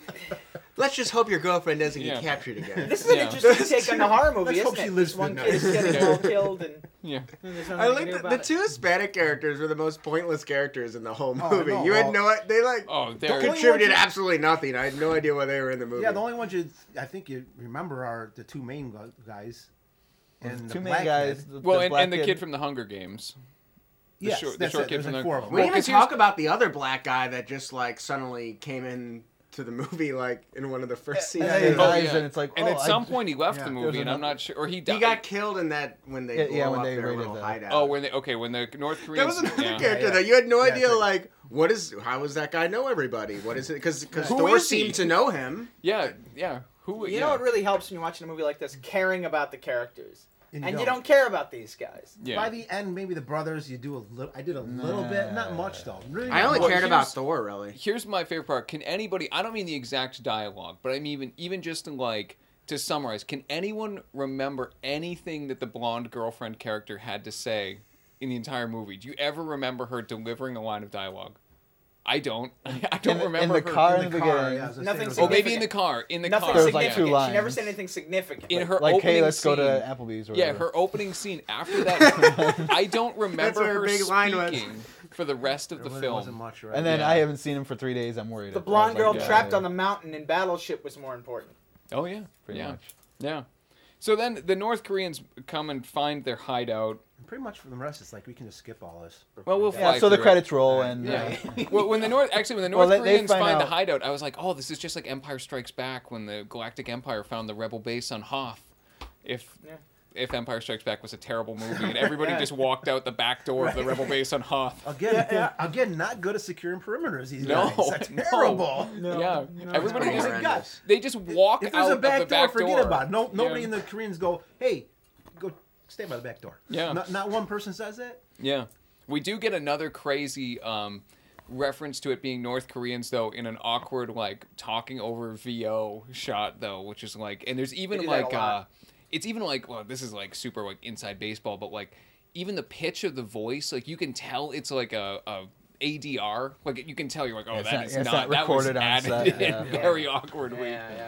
E: Let's just hope your girlfriend doesn't
A: Yeah.
E: get captured again.
D: This is an
A: Yeah.
D: interesting take on the horror movie,
B: Let's hope
D: isn't
B: she
D: it?
B: lives
D: This one
B: through
D: kid is
B: night.
D: getting
A: Yeah.
D: all killed, and
A: Yeah.
D: there's nothing
E: I
D: you
E: like
D: can do
E: the,
D: about
E: the
D: it.
E: two Hispanic characters were the most pointless characters in the whole
B: Oh,
E: movie.
B: no,
E: you had
B: well-
E: no, they like
A: Oh, they're
E: contributed
B: you-
E: absolutely nothing. I had no idea why they were in the movie.
B: Yeah, the only ones you I think you remember are the two main gu- guys. And the
C: Two main
B: black
C: guys.
B: kid.
C: The,
A: well,
C: the
A: and,
C: black
A: and the kid from the Hunger Games. The
B: Yes,
A: short, the
B: that's
A: short
B: it.
A: kid
B: There's
A: from
B: like
A: the
B: four of them.
E: we
A: Well,
E: didn't
A: 'cause
E: even
A: here's-
E: talk about the other black guy that just like suddenly came in to the movie like in one of the first
C: And
E: scenes.
C: then he
A: Oh,
C: dies,
A: yeah.
C: and it's like.
A: And
C: oh,
A: at
C: I
A: some
C: just-
A: point he left
B: yeah,
A: the
C: there was
A: movie, and I'm
C: another-
A: not sure, or he died.
E: He got killed in that when they
C: Yeah,
E: blew
C: yeah, when
E: up
C: they
E: their
C: raided
E: little
C: the-
E: hideout.
A: Oh, when they okay, when the North
E: that
A: Koreans.
E: was another
A: yeah.
E: character
B: yeah.
E: that you had no
B: Yeah,
E: idea.
B: it's
E: Like, what is? How does that guy know everybody? What is it? Because because
A: Who
E: Thor
A: is he?
E: seemed to know him.
A: Yeah, yeah. Who?
D: You
A: yeah.
D: know what really helps when you're watching a movie like this? Caring about the characters.
B: And
D: And,
B: you
D: you
B: don't.
D: don't care about these guys.
A: Yeah.
B: By the end, maybe the brothers, you do a little. I did a little bit, not much though. Really,
E: I
B: not
E: only
B: much.
E: cared
A: here's-
E: about Thor really.
A: Here's my favorite part. Can anybody? I don't mean the exact dialogue, but I mean even even just in like to summarize. Can anyone remember anything that the blonde girlfriend character had to say in the entire movie? Do you ever remember her delivering a line of dialogue? I don't. I don't
C: in, the-
A: remember
C: in the
A: her.
C: car
B: In
C: in
B: the
C: the
B: car,
C: beginning.
B: yeah, I was gonna say
D: Nothing
B: there was
A: Oh,
B: a-
A: maybe in the car. In the
D: Nothing
A: car.
C: There was, like,
D: significant.
C: two
D: She never
C: lines.
D: said anything significant.
A: In her
C: Like,
A: opening
C: hey, let's go to
A: scene-
C: Applebee's or
A: Yeah,
C: whatever.
A: her opening scene. After that, I don't remember
E: what her
A: her
E: big line was.
A: speaking for the rest of the
B: There
A: film.
B: wasn't much, right?
C: And then
A: Yeah.
C: I haven't seen him for three days. I'm worried.
D: the
C: I was
D: blonde girl
C: like,
D: trapped
C: yeah.
D: on the mountain in Battleship was more important.
A: Oh yeah,
C: Pretty
A: yeah,
C: much.
A: yeah. So then the North Koreans come and find their hideout.
B: pretty much for the rest, it's like we can just skip all this.
A: Well, we'll
C: Yeah,
A: fly
C: so the
A: through it.
C: credits roll and
A: Yeah.
C: uh,
A: well, when the North actually when the
C: Well,
A: North
C: they- they
A: Koreans
C: find
A: find the
C: out-
A: hideout, I was like, oh, this is just like Empire Strikes Back when the Galactic Empire found the rebel base on Hoth. If
D: Yeah.
A: if Empire Strikes Back was a terrible movie and everybody just walked out the back door of the rebel base on Hoth.
B: Again, again, not good at securing perimeters. These
A: No,
B: guys, that's
A: no.
B: terrible.
A: Yeah, everybody
E: pretty
A: just
E: horrendous.
A: they just walk
B: If
A: out
B: there's a back
A: of the
B: door,
A: back
B: forget
A: door.
B: about it. No, nobody
A: Yeah.
B: in the Koreans go, hey, go stay by the back door.
A: Yeah.
B: Not, not one person says that.
A: Yeah. We do get another crazy um, reference to it being North Koreans, though, in an awkward, like, talking over V O shot, though, which is like, and there's even
D: They do that
A: like,
D: a
A: uh,
D: lot.
A: it's even like, well, this is like super, like, inside baseball, but like, even the pitch of the voice, like, you can tell it's like a, a A D R. Like, you can tell you're like, oh,
C: Yeah, it's
A: that
C: not-
A: is
C: yeah, it's
A: not,
C: not
A: that was
C: recorded on
A: added
C: set,
A: in
C: yeah.
A: very awkwardly.
D: Yeah, yeah.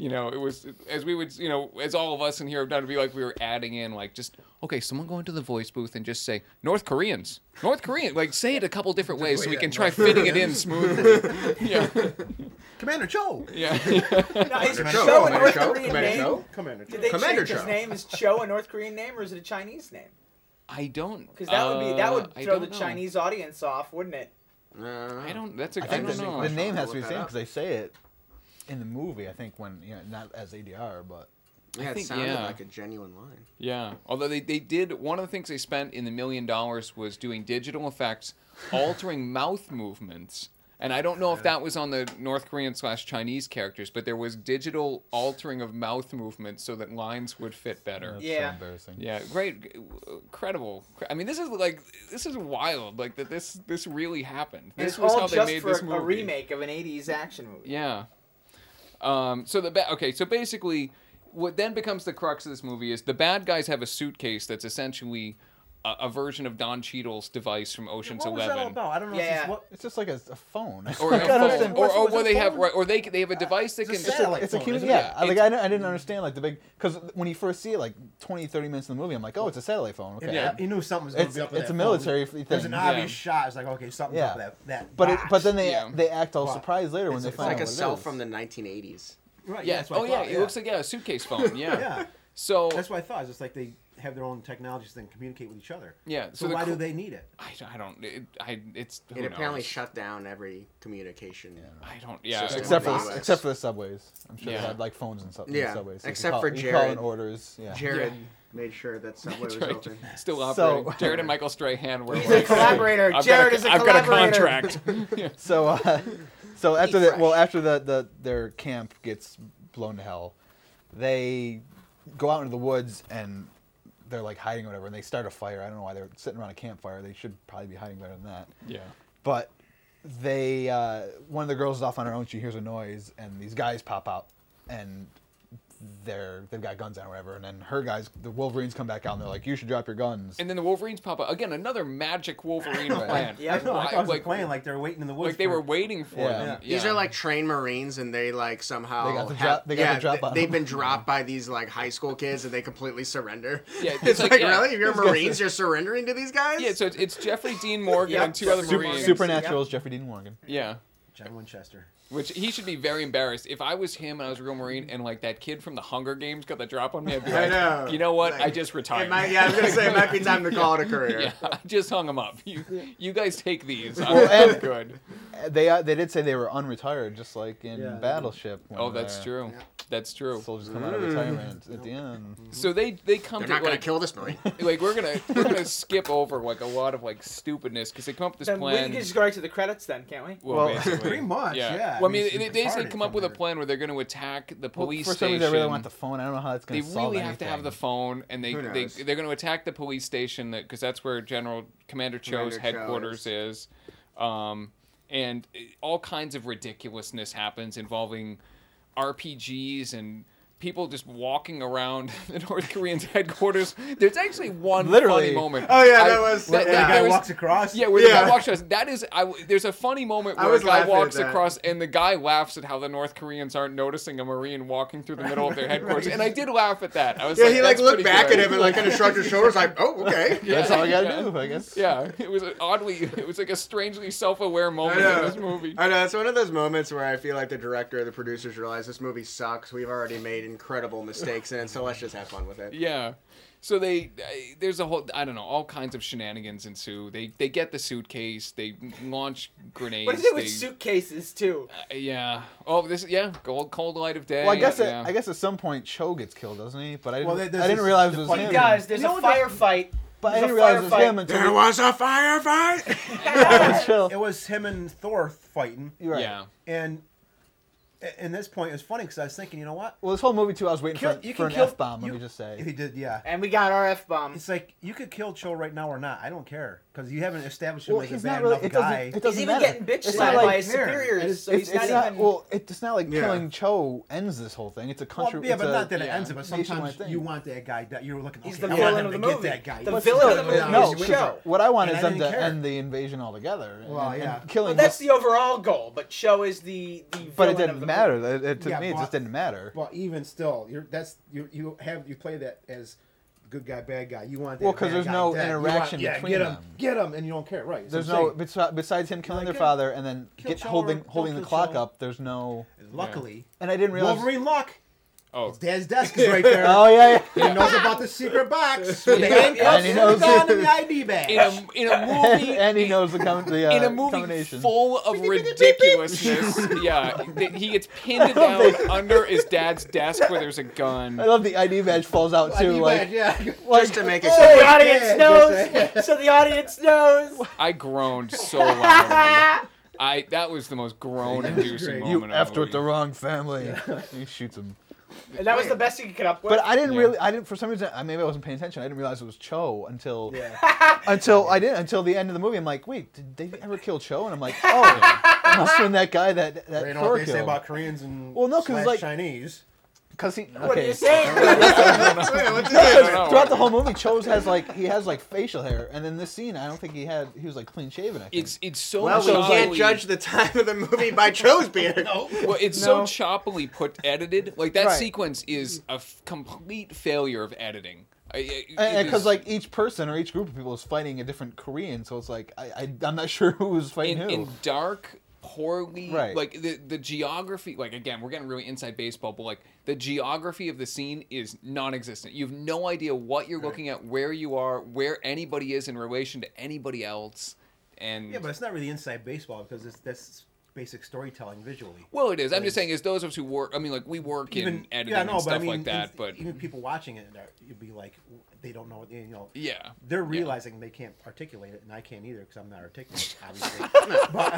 A: You know, it was as we would, you know, as all of us in here have done, it'd be like we were adding in, like, just okay, someone go into the voice booth and just say North Koreans, North Korean, like say it a couple different ways so we can try fitting it in smoothly. Yeah,
B: Commander Cho.
A: yeah.
D: Now, is
E: Commander
D: Cho
E: Cho,
D: a North
E: Commander Cho,
D: Korean
E: Commander
D: name?
E: Cho.
B: Commander Cho.
D: Did they
E: Commander
D: change his
E: Cho.
D: name? Is Cho a North Korean name or is it a Chinese name?
A: I don't
D: Because that would be that
A: uh,
D: would
A: I
D: throw the
A: don't know.
D: Chinese audience off, wouldn't it?
E: Uh,
A: I don't. That's a.
C: I
A: I,
C: think
A: don't
C: the,
A: know.
C: the name has to be
E: Look
C: the
E: that
C: same
E: up.
C: because they say it in the movie. I think when you know not as A D R, but
E: Yeah,
A: I
E: it
A: think-
E: sounded
A: yeah.
E: like a genuine line.
A: Yeah. Although they, they did, one of the things they spent in the million dollars was doing digital effects, altering mouth movements. And I don't know if that was on the North Korean slash Chinese characters, but there was digital altering of mouth movements so that lines would fit better.
C: that's
D: Yeah.
C: so embarrassing.
A: Yeah, great, incredible. I mean, this is like this is wild. Like that, this this really happened.
D: And
A: This
D: it's
A: was
D: all
A: how they
D: just
A: made
D: for
A: this
D: a,
A: movie.
D: a remake of an eighties action movie.
A: Yeah. Um. So the ba- okay. So basically, what then becomes the crux of this movie is the bad guys have a suitcase that's essentially a, a version of Don Cheadle's device from Ocean's
B: What was that all
A: Eleven.
B: about? I don't know.
D: Yeah.
B: If it's what,
C: It's just like a, a phone.
A: Or, a
C: Like, I don't
A: phone.
C: understand.
A: or,
B: What's-
A: or
B: what's
A: where
B: a
A: they have,
B: phone?
A: right, or they they have a device that
B: it's a
A: can.
B: satellite
C: It's a
B: phone,
C: cute,
B: isn't
C: yeah.
A: it?
C: Like
A: It's-
C: I, didn't- I didn't understand like the big because when you first see it, like twenty, thirty minutes in the movie, I'm like, oh, it's a satellite phone. Okay.
B: yeah, you knew something was going to
C: It's
B: be up with
C: it's a
B: that
C: military
B: phone.
C: thing.
B: There's an obvious
A: Yeah.
B: shot. It's like, okay, something's
C: Yeah.
B: up with that. that
C: but it,
B: box.
C: but then they
A: Yeah.
C: they act all
B: Wow.
C: surprised later when
B: It's-
C: they
B: it's
C: find
E: Like
C: out
E: a
C: what it
E: cell
C: is.
E: from the nineteen eighties.
B: right,
A: Yeah.
B: That's what
A: Oh
B: I
A: yeah.
B: thought,
A: It looks like yeah, a suitcase phone. Yeah.
B: Yeah.
A: So
B: That's what I thought. It's just like they have their own technologies that communicate with each other.
A: yeah.
B: So,
A: So, the
B: why
A: cr-
B: do they need it?
A: I, I don't. It, I it's. Who
E: It apparently
A: knows?
E: shut down every communication.
A: I don't. Yeah.
E: System.
C: Except for
E: in the
C: the,
E: U S.
C: except for the subways, I'm sure
A: Yeah.
C: they had like phones and stuff. in
E: Yeah,
C: the subways. So you
E: except
C: could
E: for
C: call, you could call in
E: Jared.
C: orders. Yeah.
E: Jared made sure that Subway
A: That's
E: was
A: right.
E: open.
A: Still
C: So-
A: operating. Jared and Michael Strahan were.
D: He's
A: like,
D: a collaborator.
A: I've
D: Jared
A: got
D: is
A: a,
D: a
A: I've got a
D: collaborator.
A: contract.
C: So, uh, so after
E: Eat
C: the
E: fresh.
C: well, after the, the their camp gets blown to hell, they go out into the woods and they're like hiding or whatever, and they start a fire. I don't know why they're sitting around a campfire. They should probably be hiding better than that.
A: Yeah.
C: But they, uh, one of the girls is off on her own. She hears a noise, and these guys pop out, and they're they've got guns on or whatever. And then her guys, the Wolverines, come back out, and they're like, "You should drop your guns."
A: And then the Wolverines pop up again. Another magic Wolverine plan.
D: Yeah.
B: I know. I
A: Why-
B: thought it was
A: like,
B: a plane, like they were waiting in the woods.
A: like they
B: for-
A: were waiting for
C: Yeah.
A: them.
E: These
A: Yeah.
E: are like trained Marines, and they like somehow
C: They got the
E: have-
C: drop- they got
E: yeah,
C: the drop on
E: They've
C: them.
E: been dropped by these like high school kids, and they completely surrender.
A: Yeah,
E: it's,
A: it's like,
E: like,
A: yeah.
E: really, if you're
C: These guys
E: Marines,
C: are-
E: you're surrendering to these guys?
A: Yeah. So it's, it's Jeffrey Dean Morgan
D: Yep.
A: and two other
D: Super-
A: Marines.
C: Supernatural is Jeffrey Dean Morgan.
A: Yeah.
B: John Winchester.
A: Which he should be very embarrassed. If I was him and I was a real Marine and like that kid from the Hunger Games got the drop on me, I'd be
E: I
A: like,
E: know.
A: you know what?
E: Like,
A: I just retired.
E: It might, yeah, I was gonna say it might be time to call it a career.
A: Yeah, I just hung them up. You, you guys take these. I'm,
C: Well,
A: I'm
C: and-
A: good.
C: Uh, They uh, they did say they were unretired, just like in
B: Yeah.
C: Battleship. when,
A: Oh, that's
C: uh,
A: true.
E: Yeah.
A: That's true.
C: Soldiers come out of retirement at the end.
A: So they they come
E: They're
A: to
E: not gonna
A: like,
E: kill this Marine.
A: like we're gonna we're gonna skip over like a lot of like stupidness because they come up with this
D: Then we
A: plan.
D: can just go right to the credits then, can't we?
A: Well,
C: Well,
A: basically.
B: Pretty much, yeah.
A: Well, I
B: I mean,
A: mean,
B: it's
A: they, they say
B: retarded
A: come up
B: from
A: with a
B: there.
A: plan where they're going to attack the
C: Well,
A: police
C: for some
A: station.
C: reason, they really want the phone. I don't know how it's
A: They
C: going to solve
A: really have to have the
C: anything.
A: phone, and they,
E: Who
A: they
E: knows?
A: they're going to attack the police station because that's where General Commander Cho's
E: Commander
A: headquarters
E: Cho's.
A: is, um, and all kinds of ridiculousness happens involving R P Gs and people just walking around the North Koreans' headquarters. There's actually one
C: Literally.
A: funny moment.
E: Oh, yeah,
A: I-
E: that was-
A: that,
B: The
A: that-
B: guy
A: there was-
B: walks across.
A: Yeah, where the
E: Yeah.
A: guy walks across. That is, I, there's a funny moment
E: I
A: where a
E: was
A: guy
E: laughing at
A: walks
E: that.
A: across and the guy laughs at how the North Koreans aren't noticing a Marine walking through the middle of their headquarters. And I did laugh at that. I was
E: Yeah,
A: like,
E: he like
A: "That's
E: looked
A: pretty
E: back
A: good."
E: at him and like kind of shrugged his shoulders, like, "Oh, okay."
A: Yeah,
C: That's all you got to
A: yeah.
C: do, I guess.
A: Yeah, it was an oddly, it was like a strangely self-aware
E: I
A: moment in
E: know.
A: this movie.
E: I know it's one of those moments where I feel like the director or the producers realize this movie sucks. We've already made incredible mistakes in it, so let's just have fun with it.
A: Yeah. So they, uh, there's a whole, I don't know, all kinds of shenanigans ensue. They they get the suitcase, they launch grenades.
D: What is it with
A: they,
D: suitcases too?
A: uh, yeah. Oh, this, yeah, cold, cold light of day.
C: Well, I guess
A: yeah.
C: it, I guess at some point Cho gets killed, doesn't he? But I didn't,
B: Well, there's
C: I didn't
B: this-
C: realize
B: the
C: it was
B: funny
C: him.
D: He does. There's
B: You know
D: a
B: what
D: firefight.
C: But I
D: There's
C: didn't
D: a
C: realize it was
D: firefight.
C: him until
E: There was a firefight.
C: That's chill.
B: It was him and Thor fighting,
C: You're right.
A: Yeah.
B: and a- in this point, it was funny because I was thinking, you know what?
C: Well, this whole movie too, I was waiting
B: Kill-
C: for,
B: you
C: for
B: can
C: an
B: kill-
C: F bomb. Let
B: you-
C: me just say.
B: He did, yeah.
D: And we got our F bomb.
B: It's like you could kill Cho right now or not. I don't care because you haven't established him
C: Well,
B: as a
C: he's
B: bad
C: not really.
B: enough
C: It doesn't.
B: guy.
C: It
D: He's
C: doesn't
D: even
C: matter.
D: getting bitch
C: It's
D: slapped
C: not
D: by
C: like
D: his superiors, so
C: it's,
D: he's not
C: it's not.
D: even.
C: Well, it, it's not like
E: Yeah.
C: killing Cho ends this whole thing. It's a
B: Well,
C: country.
B: yeah,
C: it's
B: but
C: a-
B: not that it
A: yeah,
B: ends it. But
C: nationwide
B: sometimes
C: thing.
B: you want that guy. That you're looking.
D: He's
B: okay,
D: the
B: I want
D: villain
B: him
D: of
B: to
D: the
B: get
D: movie.
B: That guy.
D: The
B: What's
D: villain
B: deal
D: of the
B: with
D: movie
B: that?
C: No,
D: is
B: Wins
D: Cho.
B: it.
C: what I want
B: And
C: is
B: I
C: them
B: didn't
C: to
B: care.
C: end the invasion altogether.
B: Well,
C: and,
B: yeah.
C: and killing.
D: Well, that's the overall goal, but Cho is the the
C: but it
D: villain of
C: didn't
D: the
C: matter. It, it, to
B: Yeah,
C: me, it
B: but-
C: just didn't matter.
B: Well, even still, you're that's you you have you play that as good guy, bad guy. You want that
C: Well, 'cause
B: bad
C: there's
B: guy
C: no
B: dead. You
C: interaction
B: want, yeah,
C: between
B: get him,
C: them.
B: get him, and you don't care, right? So
C: There's
B: I'm
C: no
B: saying,
C: besi- besides him killing
B: Like,
C: their
B: yeah,
C: father and then
B: kill
C: get
B: Cho
C: holding
B: or
C: holding
B: don't
C: the
B: kill
C: clock
B: Cho.
C: up. There's no.
B: luckily,
C: And I didn't realize.
B: Wolverine luck.
A: Oh,
B: His dad's desk is right there.
C: Oh yeah, yeah.
B: He knows about the secret box with the handcuffs
C: And he knows-
B: and the gun and the I D badge.
A: in a in a movie
C: and he knows the, com- the uh,
A: in a movie
C: combination.
A: full of ridiculousness. Yeah, th- he gets pinned down under his dad's desk where there's a gun.
C: I love the I D badge falls out too.
B: I D
C: like,
B: badge, yeah.
E: Just to make it
B: Oh,
D: So the
E: so.
D: audience
B: yeah,
D: knows. So the audience knows.
A: I groaned so loud. I that was the most groan-inducing
B: great.
C: you
A: moment. of
C: effed
A: the
C: with the
A: movie.
C: wrong family. He shoots him.
D: And that was the best he could come up with.
C: But I didn't
A: Yeah.
C: really. I didn't. For some reason, I maybe I wasn't paying attention. I didn't realize it was Cho until
B: Yeah.
C: until I didn't until the end of the movie. I'm like, wait, did they ever kill Cho? And I'm like, oh, it must have been that guy that that
B: You know
C: Thor
B: what they say
C: killed.
B: about Koreans and
C: Well, no, 'cause,
B: slash
C: like-
B: Chinese.
C: Because he.
D: What are
C: Okay.
D: you saying?
A: know.
C: Throughout the whole movie, Cho's has like he has like facial hair, and in this scene, I don't think he had. He was like clean shaven. I think.
A: It's it's so
E: Well, we can't
A: choppily-
E: judge the time of the movie by Cho's beard.
A: Well, it's
C: No.
A: so choppily put edited. Like that
C: Right.
A: sequence is a f- complete failure of editing. I- I-
C: and
A: it
C: because
A: is-
C: like each person or each group of people is fighting a different Korean, so it's like I, I I'm not sure who was fighting
A: in,
C: who.
A: in dark, poorly
C: Right.
A: like the the geography. Like again, we're getting really inside baseball, but like the geography of the scene is non-existent. You have no idea what you're looking at, where you are, where anybody is in relation to anybody else, and
B: Yeah, but it's not really inside baseball because it's, that's basic storytelling visually.
A: well, it is. I'm just
B: It's-
A: saying, as those of us who work, I mean, like we work in editing
B: yeah, no,
A: and
B: but
A: stuff
B: I mean,
A: like that,
B: in-
A: but
B: even people watching it, they're- you'd be like, they don't know, what you know.
A: yeah,
B: They're
A: Yeah.
B: realizing they can't articulate it, and I can't either because I'm not articulate, obviously. but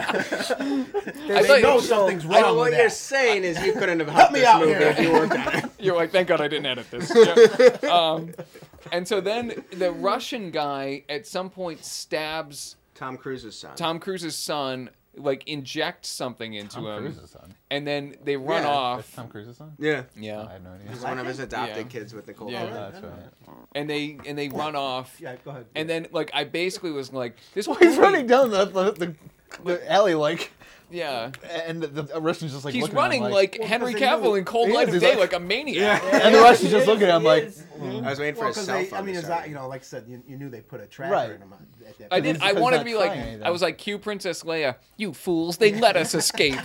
A: I
B: they
A: thought
B: know
A: you-
B: something's
E: I know
B: wrong
E: what
B: with
E: you're
B: that.
E: saying is you couldn't have
B: Help
E: helped
B: me
E: this
B: out
E: movie
B: here.
E: if you worked on it.
A: You're like, thank God I didn't edit this. Yeah. Um, and so then the Russian guy at some point stabs
E: Tom Cruise's son.
A: Tom Cruise's son, like injects something into
C: Tom
A: him,
C: Cruise's son.
A: and then they run
E: Yeah.
C: That's
A: off.
C: Tom Cruise's son.
E: Yeah.
A: Yeah,
C: I have no idea.
E: He's one of his adopted
A: Yeah.
E: kids with Nicole
A: Yeah.
E: Kidman.
C: Oh, that's right.
A: and they and they run off,
B: Yeah, go ahead.
A: and then like I basically was like, this
C: Well,
A: movie,
C: he's running down the the, the, the alley like,
A: yeah.
C: and the, the Russian's just like
A: He's
C: looking at him
A: running like,
B: Well,
A: Henry
B: 'cause they
A: Cavill
B: knew-
A: in Cold
C: He
A: Light
C: is,
A: of
C: he's
A: Day,
C: like-
A: like, a maniac.
C: and the Russian's just
D: He
C: looking at him
D: is,
C: like,
D: he is.
E: I was waiting for
B: Well,
E: his
B: because
E: cell
B: they,
E: phone.
B: I mean,
E: to
B: it's
E: start.
B: not, you know, like I said, you, you knew they put a tracker
C: Right.
B: in them at that
A: I
B: point.
A: did.
C: it's
A: I
C: because
A: wanted
C: he's
A: to be
C: not
A: like,
C: trying anything.
A: I was like, "Cue Princess Leia, you fools! They let us escape."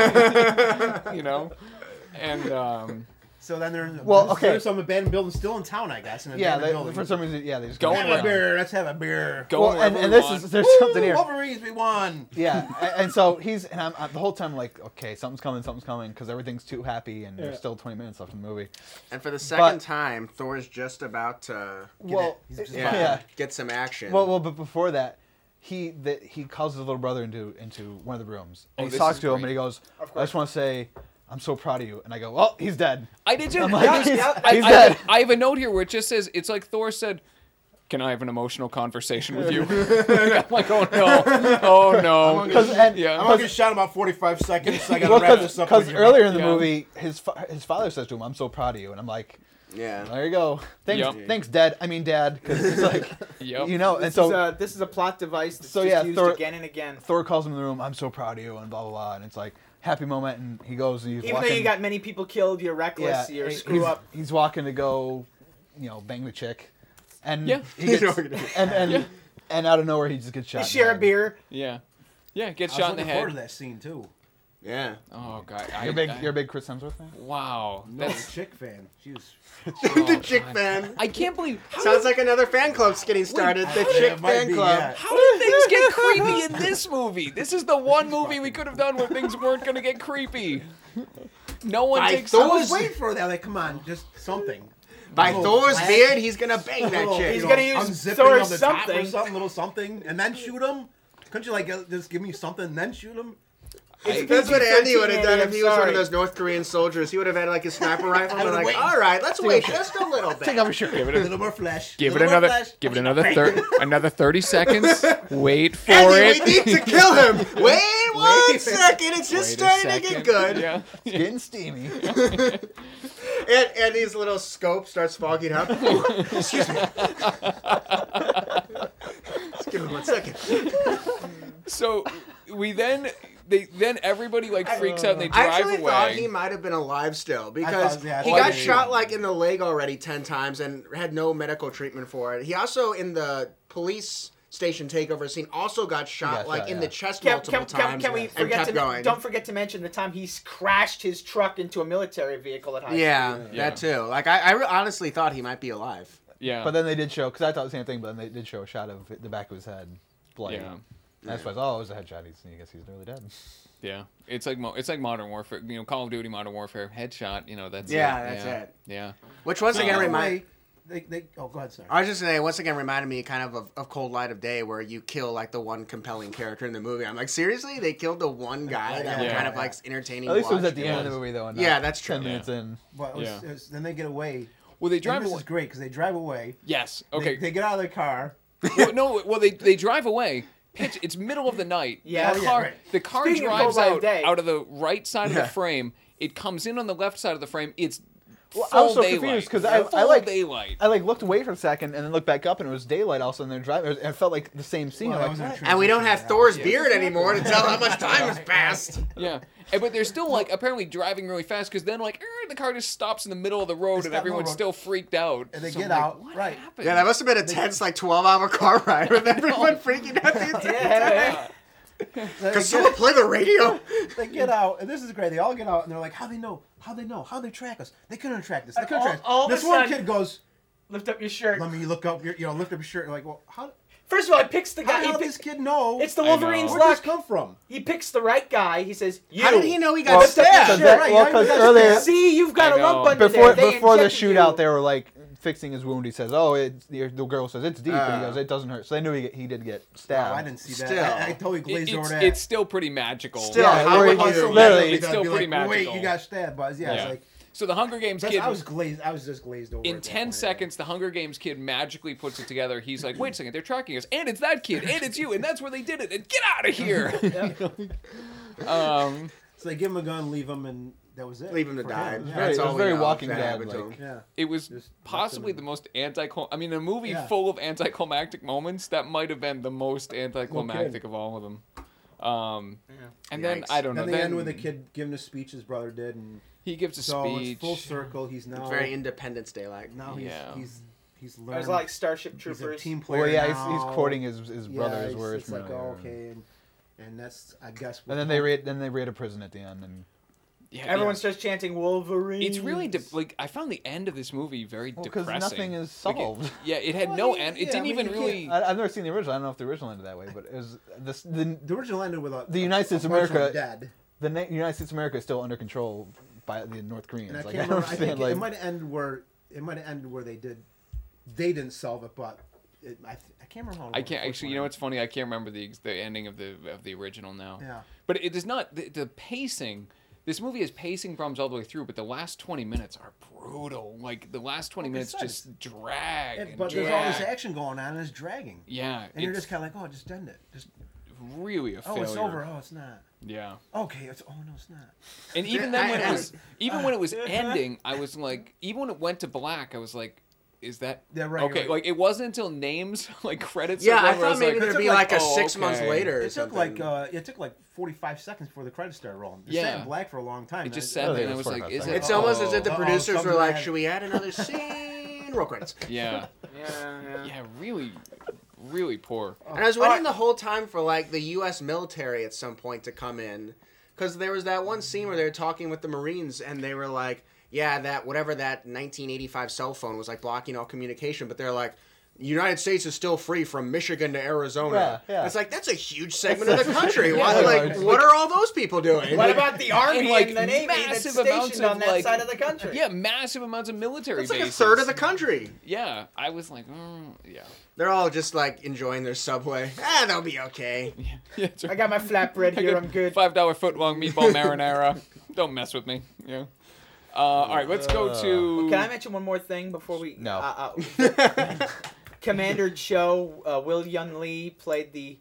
A: You know, and um,
B: So then there's,
C: Well,
B: there's,
C: okay.
B: there's some abandoned building still in town, I guess. An
C: yeah,
B: abandoned
C: they,
B: building.
C: for some reason, yeah, they just
A: Going
C: go
B: have a
A: around.
B: beer. Let's have a beer.
A: going
C: Well, and,
A: wherever
C: and
A: we
C: this
A: want.
C: is there's
B: Woo,
C: something here.
B: Wolverines, we won.
C: Yeah, a- and so he's and I'm, I'm the whole time like, okay, something's coming, something's coming, because everything's too happy, and
B: Yeah.
C: there's still twenty minutes left in the movie.
E: And for the second
C: But-
E: time, Thor's just about to
C: Well,
B: He's just
E: yeah,
C: yeah.
E: get some action.
C: Well, well, but before that, he that he calls his little brother into into one of the rooms,
A: Oh,
C: and he
A: this
C: talks
A: is
C: to him,
A: great.
C: and he goes,
D: Of
C: "I
D: course.
C: just want to say, I'm so proud of you." And I go, "Well, he's dead."
A: I did too.
C: I'm like,
A: Because
C: he's,
D: yeah,
A: I,
C: he's
A: I-
C: dead.
A: I have a note here where it just says, "It's like Thor said." Can I have an emotional conversation with you? I'm like, oh no, oh no.
C: Because and
A: Yeah.
B: I'm gonna get shot in about forty-five seconds. So I gotta
C: well,
B: wrap this up.
C: because
B: with you.
C: earlier in the
A: Yeah.
C: movie, his fa- his father says to him, "I'm so proud of you," and I'm like,
E: yeah.
C: "There you go. Thanks,
A: Yep.
C: thanks, Dad. I mean, Dad." Because it's like,
A: Yep.
C: you know, and
D: This,
C: so
D: is a, this is a plot device that's
C: So,
D: just
C: yeah,
D: used
C: Thor-
D: again and again.
C: Thor calls him in the room, "I'm so proud of you," and blah blah blah, and it's like happy moment, and he goes, he's
D: Even
C: walking,
D: though you got many people killed, you're reckless, you're
C: he-
D: screw
C: he's,
D: up.
C: He's walking to go, you know, bang the chick, and
A: Yeah.
C: he gets,
E: You know what you're doing.
C: and and,
A: Yeah.
C: and out of nowhere he just gets shot.
D: You
C: in
D: share
C: the
D: a
C: head.
D: beer.
A: Yeah, yeah. Get
B: I was
A: shot in the
B: looking forward
A: head.
B: to that scene too.
E: Yeah.
A: Oh god, I,
C: You're a big,
A: I-
C: you're a big Chris Hemsworth fan.
A: Wow,
B: No,
A: that's.
B: the chick fan. She was.
E: the chick fan.
A: I can't believe. How
E: Sounds like another fan club's getting started. the
B: Yeah,
E: chick
B: it might
E: fan
B: be,
E: club.
B: yeah.
A: How did things get creepy in this movie? This is the one movie we could have done where things weren't gonna get creepy. No one
E: I
A: takes.
E: thought-
B: I was
E: Thor's-
B: waiting for that. Like, come on, just something.
E: By
B: Little
E: Thor's
B: flag.
E: beard, he's gonna bang that
B: Little,
E: chick.
D: He's
B: you
D: gonna
B: know,
D: use
B: unzipping
D: Thor's
B: on the top or
D: something.
B: something, little something, and then shoot him. Couldn't you like uh, just give me something and then shoot him?
D: It's
E: That's what Andy would have done
D: I'm
E: if he was one
D: sorry.
E: of those North Korean soldiers. He would have had like a sniper rifle and
B: I
E: been
B: would've
E: like,
B: waited.
E: all right, let's wait just a little bit.
C: Take off your shirt.
A: Give it
B: A
A: a,
B: little more flesh.
A: give it
B: little more
A: another.
B: flesh.
A: Give it another thir- another thirty seconds. Wait for
E: Andy,
A: it.
E: we need to kill him. Wait one
B: Wait.
E: second. It's just
A: Wait a
E: starting to
A: second.
E: get good.
A: Yeah.
C: It's getting steamy.
E: And Andy's little scope starts fogging up. Excuse me. Just give me one second.
A: So we then they then everybody like freaks out and they
E: I
A: drive
E: actually
A: away.
E: thought he might have been alive still because
B: thought- yeah, I
E: he
B: thought
E: got
B: he-
E: shot like in the leg already ten times and had no medical treatment for it. He also in the police station takeover scene also got shot
C: got
E: like
C: shot,
E: in
C: yeah.
E: the chest
D: Can,
E: multiple
D: can, can,
E: times
D: can we
E: and
D: forget
E: kept
D: to
E: going.
D: don't forget to mention the time he crashed his truck into a military vehicle at high
E: yeah,
D: speed.
A: Yeah.
E: that too. Like I, I re- honestly thought he might be alive.
A: yeah,
C: But then they did show, because I thought the same thing, but then they did show a shot of the back of his head, bloody.
A: Yeah.
C: And that's why I thought, oh, it was a headshot. He's, I guess he's nearly dead.
A: yeah. It's like mo- it's like Modern Warfare. You know, Call of Duty Modern Warfare headshot. You know, that's
E: Yeah,
A: it.
E: that's
A: yeah.
E: it.
A: Yeah.
E: Which once
B: By
E: again
B: the
E: remind.
B: way, They, they, oh, go ahead, sorry.
E: I was just saying, once again, reminded me kind of, of of Cold Light of Day, where you kill like the one compelling character in the movie. I'm like, seriously, they killed the one guy that
A: Yeah.
E: kind of
B: Yeah.
E: like entertaining.
C: At least
E: to
C: it was
E: watch?
C: at the
A: Yeah.
C: end of the movie, though. And
E: Yeah,
C: not
E: that's true.
C: ten minutes
A: Yeah.
C: in.
B: But it was,
A: Yeah.
B: it was, then they get away.
A: Well, they
B: And
A: drive
B: this
A: away.
B: is great because they drive away.
A: Yes.
B: They-
A: Okay.
B: They, get out of their car.
A: well, no. Well, they they drive away. Pitch. It's middle of the night.
D: Yeah.
A: The
B: Oh, yeah,
A: car.
B: right.
A: The car
D: Speaking of
A: drives
D: Cold Light of
A: out
D: Day.
A: out of the right side of
E: Yeah.
A: the frame. It comes in on the left side of the frame. It's
C: Well,
A: full
C: I was so
A: daylight.
C: confused because I,
A: Full
C: I like
A: daylight.
C: I like looked away for a second and then looked back up and it was daylight. Also, and they're driving. And it felt like the same scene.
B: Well,
C: I'm
B: that
C: like,
B: was in a
C: what?
E: And we don't have
B: transition,
E: Thor's
B: yeah.
E: beard anymore to tell how much time has passed.
A: Yeah. And, but they're still like apparently driving really fast because then like er, the car just stops in the middle of the road
B: They
A: and
B: stop
A: everyone's
B: in the
A: still freaked out.
B: And they
A: So
B: get
A: I'm like,
B: out,
A: what
B: right.
A: happened?
E: Yeah, that must have been a tense like twelve hour car ride with everyone freaking out the entire
D: Yeah.
B: They
E: Can someone
B: get,
E: play the radio?
B: they get out, and this is great. They all get out, and they're like, "How they know? How they know? How they track us? They couldn't track us. They couldn't
D: all-
B: track us."
D: all of
B: This
D: a
B: one
D: sudden-
B: kid goes,
D: Lift up your shirt.
B: "Let me look up your, you know, lift up your shirt." Like, well, how?
D: First of all, he picks the
B: How
D: guy.
B: the
D: He
B: hell
D: pick-
B: does this kid know?
D: it's the
A: I know.
D: Wolverine's
B: Where did this
D: luck.
B: come from?
D: He picks the right guy. He says, "You."
E: How did he know he got
C: Well,
D: Lift up your
E: stabbed?
C: Because
D: shirt.
C: that-
B: Right,
C: well,
B: how
C: 'cause
B: you got
C: earlier-
B: stabbed?
D: See, you've got
A: I
D: a lump
A: know.
D: under
C: Before
D: there. They
C: before the
D: injected
C: shootout,
D: you.
C: they were like fixing his wound. He says, "Oh, it." The the girl says, "It's deep," and
E: Uh,
C: he goes, "It doesn't hurt." So they knew he, he did get
B: Oh,
C: stabbed.
B: I didn't see that.
E: Still.
B: I, I totally
A: It-
B: glazed over
A: it's,
B: that.
A: it's still pretty magical.
E: Still,
C: Yeah,
E: how
C: where
E: would
C: he-
E: you?
C: literally-
A: It's still
B: I'd be
A: pretty
B: like, Wait,
A: magical.
B: you got stabbed, but yeah,
A: Yeah.
B: it's like
A: So the Hunger Games
B: that's-
A: kid.
B: I was glazed. I was just glazed over.
A: In
B: at that
A: ten
B: point,
A: seconds, the Hunger Games kid magically puts it together. He's like, wait a second, they're tracking us. And it's that kid. And it's you. And that's where they did it. And get out of here. um,
B: So they give him a gun, leave him, and that was it.
E: Leave him to
B: for
E: die.
B: him.
C: Very-
E: That's
C: it was
E: all we
C: very
E: know
C: Walking
E: that
C: Dead,
E: happened to
C: like-
E: him.
B: Yeah.
A: it was
B: Just
A: possibly
B: left
A: the
B: him.
A: most anti in a movie
B: Yeah.
A: full of anticlimactic moments. That might have been the most anticlimactic of all of them. Um, and then
E: Yikes.
A: I don't know.
B: Then they
A: Then
B: end with a kid giving a speech his brother did, and
A: he gives a
B: so
A: speech.
B: it's full circle. He's now
E: It's very Independence Day like.
B: now he's
A: Yeah.
B: he's he's
D: It
B: learned.
D: was like Starship
B: he's a
D: Troopers.
B: team player.
C: Well, yeah,
B: now.
C: he's, he's quoting his his
B: Yeah,
C: brother's
B: it's,
C: words
B: It's
C: from
B: like, oh,
C: earlier.
B: okay, and, and that's I guess.
C: And then they raid then they raid a prison at the end, and
A: Yeah,
D: Everyone
A: yeah.
D: starts chanting Wolverine.
A: It's really de- like I found the end of this movie very
C: because
A: depressing.
C: nothing is
A: Like, it-
C: solved.
A: yeah, it had
B: Well,
A: no
B: I mean,
A: end. It
B: yeah, I
A: didn't
B: mean,
A: even
B: you can't-
A: really.
C: I, I've never seen the original. I don't know if the original ended that way, but it was this the
B: the original ended with a
C: The United States
B: a
C: of
B: bunch
C: America-
B: dead.
C: the Na- United States of America is still under control by the North Koreans.
B: And I
C: Like,
B: can't
C: I don't
B: remember. I think
C: understand.
B: it,
C: Like,
B: might have ended where it might have ended where they did. They didn't solve it, but it, I th- I can't remember how.
A: I can't
B: which
A: actually.
B: one.
A: You know what's funny? I can't remember the the ending of the of the original now.
B: Yeah.
A: But it is not the, the pacing. This movie has pacing problems all the way through, but the last twenty minutes are brutal. Like the last twenty
B: Well,
A: minutes
B: besides-
A: just drag.
B: It-
A: and
B: but there's all this
A: drag.
B: action going on, and it's dragging.
A: Yeah,
B: And you're
A: it's
B: just kind of like, oh, just end it. Just
A: really a
B: oh,
A: failure.
B: it's over. Oh, it's not.
A: Yeah.
B: Okay, it's oh no, it's not.
A: And even then, when it
E: I-
A: was even when it was ending, I was like, even when it went to black, I was like, is that
B: Yeah, right,
A: okay?
B: right.
A: Like it wasn't until names like credits.
E: Yeah,
A: started
E: I
A: going where
E: thought
A: was
E: maybe
A: like,
E: there'd
B: it
E: be
B: took
E: like
B: like-
E: a
A: oh,
E: six
A: okay.
E: months later or
B: It took
E: something.
B: like uh, it took like forty-five seconds before the credits started rolling. It sat
A: Yeah.
B: in black for a long time.
A: It just
B: I-
A: sat
C: Oh,
A: there,
C: yeah,
A: and I
C: it's
A: was like,
C: forty-five
A: is it?
E: It's almost as if the
B: Uh-oh,
E: producers were
B: something
E: like,
B: bad.
E: should we add another scene? Roll credits.
A: Yeah,
D: Yeah, yeah.
A: yeah, really, really poor.
E: And I was waiting the whole time for like the U S military at some point to come in, because there was that one scene where they were talking with the Marines and they were like, "Yeah, that whatever that nineteen eighty-five cell phone was like blocking all communication," but they're like, "The United States is still free from Michigan to Arizona."
C: Yeah, yeah.
E: It's like that's a huge segment of the country. Why,
C: Yeah,
E: like,
C: like-
E: what are all those people doing?
D: What
E: Like,
D: about the army and,
A: like,
D: the navy that's
A: massive amounts
D: stationed
A: of,
D: on that
A: like-
D: side of the country?
A: Yeah, massive amounts of military
E: It's like a
A: bases.
E: third of the country.
A: Yeah, I was like, mm, yeah.
E: They're all just like enjoying their Subway. Ah, they'll be okay.
A: yeah that's right.
D: I got my flatbread
A: I
D: here.
A: got
D: I'm good.
A: Five dollar foot long meatball marinara. Don't mess with me. Yeah. Uh, all right, let's go to.
D: Can I mention one more thing before we?
C: No.
D: Uh, uh, Commander Cho, uh, Will Yun Lee played the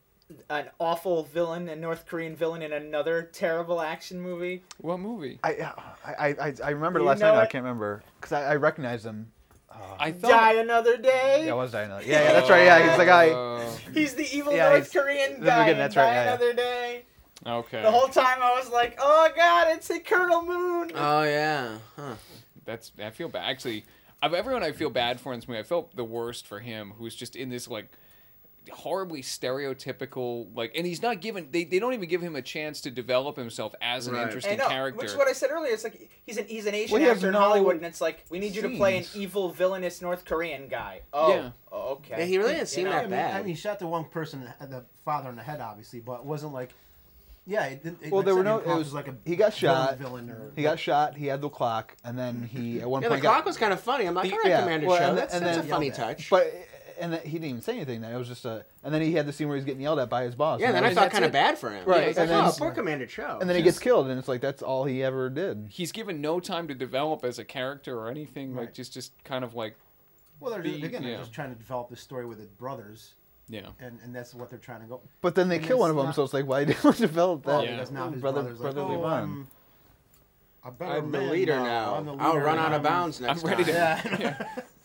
D: an awful villain, a North Korean villain in another terrible action movie.
A: What movie?
C: I, I, I, I remember
D: You
C: last
D: know
C: night. I
D: it?
C: can't remember because I, I recognize him.
A: I
D: Die
A: thought.
D: Another Day.
C: Yeah, I was dying. Yeah, yeah, that's right. Yeah, he's the guy.
A: Uh,
D: He's the evil
C: Yeah,
D: North
C: he's-
D: Korean
C: the
D: guy.
C: beginning,
D: in
C: that's right,
D: Die
C: yeah, yeah.
D: Another Day.
A: Okay.
D: The whole time I was like, oh god, it's a Colonel Moon.
E: Oh yeah. Huh.
A: That's I feel bad. Actually, of everyone I feel bad for in this movie, I felt the worst for him, who's just in this like horribly stereotypical like, and he's not given. They, they don't even give him a chance to develop himself as an
E: Right.
D: I
A: interesting
D: know,
A: character.
D: which is what I said earlier. It's like he's an he's an Asian
C: Well, he has
D: actor in
C: no
D: Hollywood, and it's like we need you to play an
C: scenes.
D: evil, villainous North Korean guy. Oh,
A: Yeah.
D: oh, okay.
E: Yeah, he really didn't seem
D: know,
E: that
B: I mean,
E: bad.
B: I mean, he shot the one person, the father in the head, obviously, but it wasn't like, yeah. It, didn't- it,
C: Well,
B: like
C: there
B: I
C: were
B: said,
C: no.
B: didn't
C: It
B: come off
C: was
B: as like a
C: he got
B: villain,
C: shot.
B: Villain or,
C: He got shot. He had the clock, and then he at one
E: Yeah, the
C: point
E: clock
C: got.
E: was kind of funny. I'm like,
A: The-
E: all right,
C: yeah,
E: Commander
C: well,
E: Cho.
C: and
E: That's,
C: then-
E: that's
C: and
E: a
C: then-
E: funny
B: yelled at.
E: touch.
C: But and that, he didn't even say anything. Then it was just a. And then he had the scene where he's getting yelled at by his boss.
E: yeah,
C: and
E: then
C: that
E: I
C: was-
E: felt
A: that's
E: kind
A: it.
E: of bad for him.
C: Right,
E: Yeah, it's like,
C: and then-
E: oh, poor Commander Cho.
C: and then he gets killed, and it's like that's all he ever did.
A: He's given no time to develop as a character or anything. Like
B: Right.
A: just just kind of like
B: well, they're
A: be-
B: just, again,
A: yeah.
B: they're just trying to develop this story with the brothers,
A: yeah.
B: and, and that's what they're trying to go.
C: But then they
B: And
C: kill one
B: it's
C: of them,
B: not-
C: so it's like, why didn't we develop
B: Well,
C: that?
A: Yeah.
B: because now his
C: brother,
B: brother's like,
C: brotherly
B: oh,
C: bond.
B: I'm, a better
E: I'm the
B: man
E: leader now.
B: I'm the
E: I'll
B: leader
E: run
B: and
E: out of
B: I'm-
E: bounds next
A: I'm ready to.
E: time.
B: Yeah.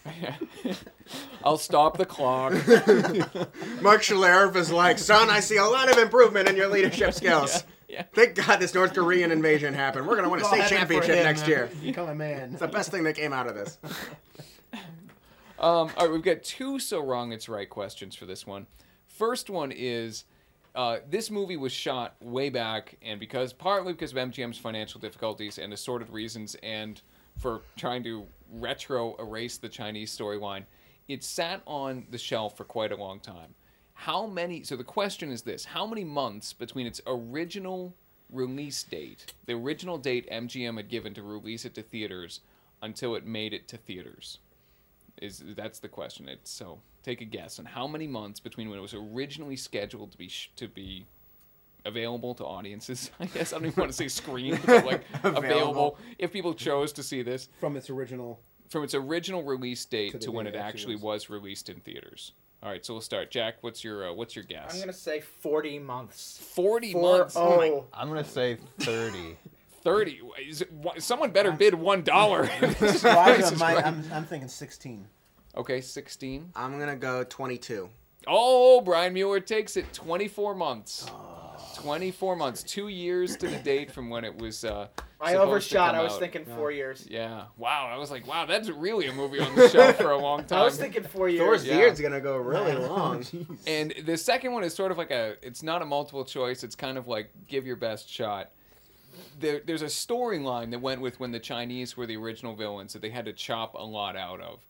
A: I'll stop the clock.
E: Mark Schlerf is like, son, I see a lot of improvement in your leadership skills.
A: Yeah.
E: Thank God this North Korean invasion happened. We're going to win a
B: Go
E: state
B: ahead and for
E: championship
B: him,
E: next
B: man.
E: year.
B: Become a man.
E: It's the best thing that came out of this.
A: Um, all right, we've got two so wrong it's right questions for this one. First one is, uh, this movie was shot way back, and because partly because of M G M's financial difficulties and assorted reasons, and for trying to retro erase the Chinese storyline, it sat on the shelf for quite a long time. How many? So the question is this: how many months between its original release date, the original date M G M had given to release it to theaters, until it made it to theaters? Is that's the question. It's so take a guess on how many months between when it was originally scheduled to be sh- to be available to audiences. I guess I don't even want to say screened, but like available.
E: Available.
A: if people chose to see this
B: From its original.
A: from its original release date
B: To
A: to,
B: the
A: when
B: day
A: it
B: it
A: actually
B: actually
A: was released in theaters. All right, so we'll start. Jack, what's your uh, what's your guess?
D: I'm gonna say forty months.
A: Forty
D: Four
A: months.
D: oh.
C: I'm gonna say thirty.
A: Thirty. Is it, wha- someone better bid one dollar.
B: Well, I'm, I'm, I'm thinking sixteen.
A: Okay, sixteen.
E: I'm going to go twenty-two.
A: Oh, Brian Mueller takes it. Twenty-four months. Twenty-four months. Two years to the date from when it was. Uh,
D: I
A: supposed to
D: overshot.
A: come
D: I was
A: out.
D: thinking four years.
A: Yeah. Wow. I was like, wow, that's really a movie on the shelf for a long time.
D: I was thinking four years.
E: Thor's
A: Yeah.
E: beard's going to go really long.
B: Jeez.
A: And the second one is sort of like a. It's not a multiple choice. It's kind of like give your best shot. There, there's a storyline that went with when the Chinese were the original villains that they had to chop a lot out of.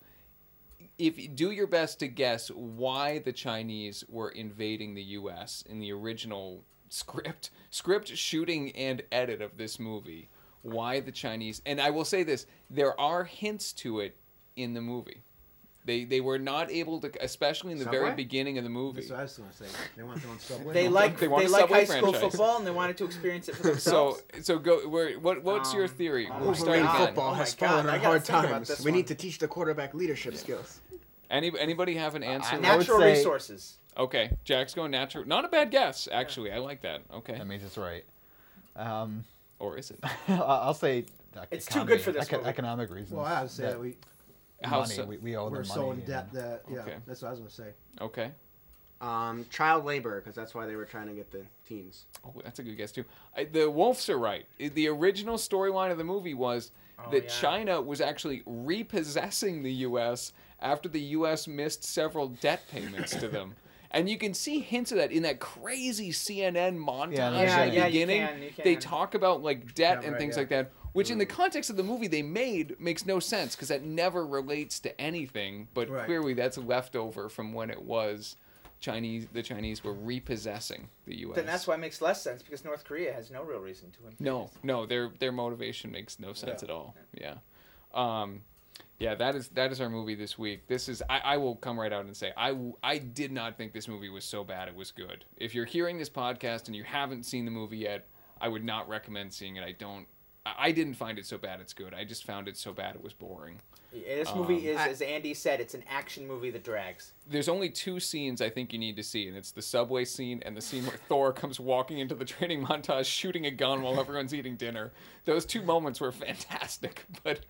A: If you do your best to guess why the Chinese were invading the U S in the original script, script, shooting, and edit of this movie, why the Chinese, and I will say this, there are hints to it in the movie. They they were not able to, especially in the very
E: Subway?
A: beginning of the movie.
B: That's what I was going to say. They want their own subway.
D: They
B: No.
D: like
A: They
D: they,
A: want a
D: like
A: Subway
D: high school
A: franchise.
D: football, and they wanted to experience it for
A: So
D: themselves.
A: so go. Where, what what's your
D: Um,
A: theory?
D: oh
A: We'll
D: my
A: start
D: God.
A: again.
E: Football
D: Oh my
E: has
D: God,
E: fallen
D: I
E: on
D: gotta
E: hard
D: think about
E: times.
D: this
E: We
D: one.
E: need to teach the quarterback leadership skills.
A: Any anybody have an answer?
C: I would
D: Natural
C: say-
D: resources.
A: Okay, Jack's going natural. Not a bad guess, actually. I like that. Okay,
C: That means it's right. Um,
A: or is it?
C: I'll say. ec-
D: It's too good
C: economy-
D: for this
C: eco-
D: movie.
C: Economic reasons.
B: Well, I would say that we,
A: How
C: money.
A: so-
C: we, we owe
B: we're
C: them
B: so
C: money.
B: in debt
C: and-
B: that, yeah,
A: Okay.
B: that's what I was going to say.
A: Okay.
E: Um, child labor, because that's why they were trying to get the teens.
A: Oh, that's a good guess too. I, the Wolves are right. The original storyline of the movie was
D: Oh,
A: that
D: yeah.
A: China was actually repossessing the U S after the U S missed several debt payments to them. And you can see hints of that in that crazy C N N montage
C: Yeah,
A: at
C: yeah,
A: the
C: yeah,
D: you
A: beginning.
D: can, you
A: They
D: can.
A: talk about like debt
B: Yeah,
A: and
B: right,
A: things
B: yeah.
A: like that, which in the context of the movie they made makes no sense because that never relates to anything. But
B: Right.
A: clearly that's leftover from when it was Chinese. The Chinese were repossessing the U S.
D: Then that's why it makes less sense because North Korea has no real reason to invade.
A: No, no, their their motivation makes no sense
B: Yeah.
A: at all. Yeah. Um, yeah, that is that is our movie this week. This is I, I will come right out and say I, w- I did not think this movie was so bad it was good. If you're hearing this podcast and you haven't seen the movie yet, I would not recommend seeing it. I don't I, I didn't find it so bad it's good. I just found it so bad it was boring.
D: Yeah, This movie
A: Um,
D: is,
E: I-
D: as Andy said, it's an action movie that drags.
A: There's only two scenes I think you need to see, and it's the subway scene and the scene where Thor comes walking into the training montage shooting a gun while everyone's eating dinner. Those two moments were fantastic, but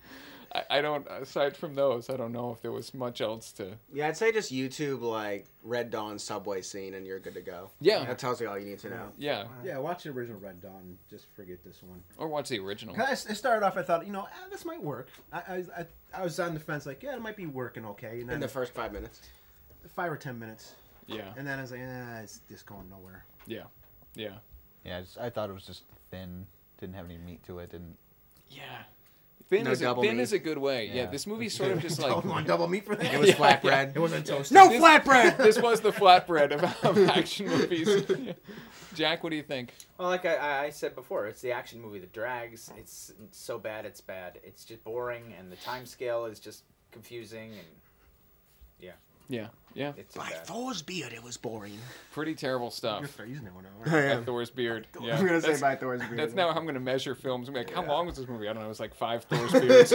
A: I, I don't. Aside from those, I don't know if there was much else to.
E: Yeah, I'd say just YouTube like Red Dawn subway scene, and you're good to go.
A: Yeah.
E: That tells you all you need to know.
A: Yeah,
B: Yeah, watch the original Red Dawn. Just forget this one.
A: or watch the original.
B: 'Cause I, I started off, I thought, you know, ah, this might work. I, I, I, I was on the fence, like, yeah, it might be working okay. And
E: In
B: then
E: the first five minutes.
B: five or ten minutes,
A: Yeah,
B: and then I was like, eh, it's just going nowhere.
A: yeah, yeah,
C: Yeah, I, just, I thought it was just thin. Didn't have any meat to it. Didn't.
A: yeah. Thin,
E: No
A: is, a,
E: double
A: thin
E: meat.
A: is a good way. Yeah,
C: Yeah.
A: this movie's sort of just like.
B: Double, want double meat for that?
E: It was
A: Yeah,
E: flatbread.
B: It wasn't toasted.
E: No
A: This-
E: flatbread.
A: This was the flatbread of, of action movies. Jack, what do you think?
D: Well, like I, I said before, it's the action movie that drags. It's, it's so bad, it's bad. It's just boring, and the time scale is just confusing, and
A: Yeah, yeah,
D: it's just
E: By
D: bad.
E: Thor's beard, it was boring.
A: pretty terrible stuff.
B: You're start using that one
E: I
B: now.
E: am.
A: By Thor's beard. Yeah,
E: I'm gonna say
A: that's,
E: by Thor's beard.
A: that's now how I'm gonna measure films. I'm like, how long was this movie? I don't know. It was like five Thor's beards.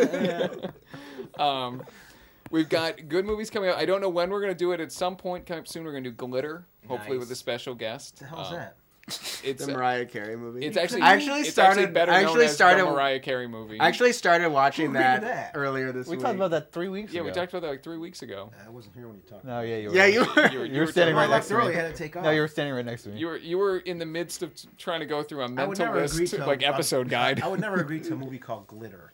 A: um, we've got good movies coming out. I don't know when we're gonna do it. At some point coming up soon, we're gonna do Glitter. Hopefully with a
D: Nice.
A: special guest.
B: What the hell's
A: Um,
B: that?
A: It's
E: The Mariah Carey movie.
A: it's actually
E: I actually
A: it's
E: started.
A: actually better
E: I
A: known
E: actually
A: as
E: started.
A: the Mariah Carey movie.
E: I actually started watching
B: Who agreed
E: that,
B: to that?
E: earlier this
C: We
E: week.
C: talked about that three weeks
A: yeah,
C: ago.
A: we talked about that like three weeks ago.
B: I wasn't here when you talked.
C: No, yeah, you were.
E: Yeah, you were.
A: You were,
C: You were standing
B: Well,
C: right
B: I
C: next
B: left
C: to me.
B: early. I had to take off.
C: No, you were standing right next to me.
A: You were you were in the midst of t- trying to go through a
B: I would
A: mental
B: never agree
A: list,
B: to
A: like
B: a-
A: episode guide.
B: I would never agree to a movie called Glitter.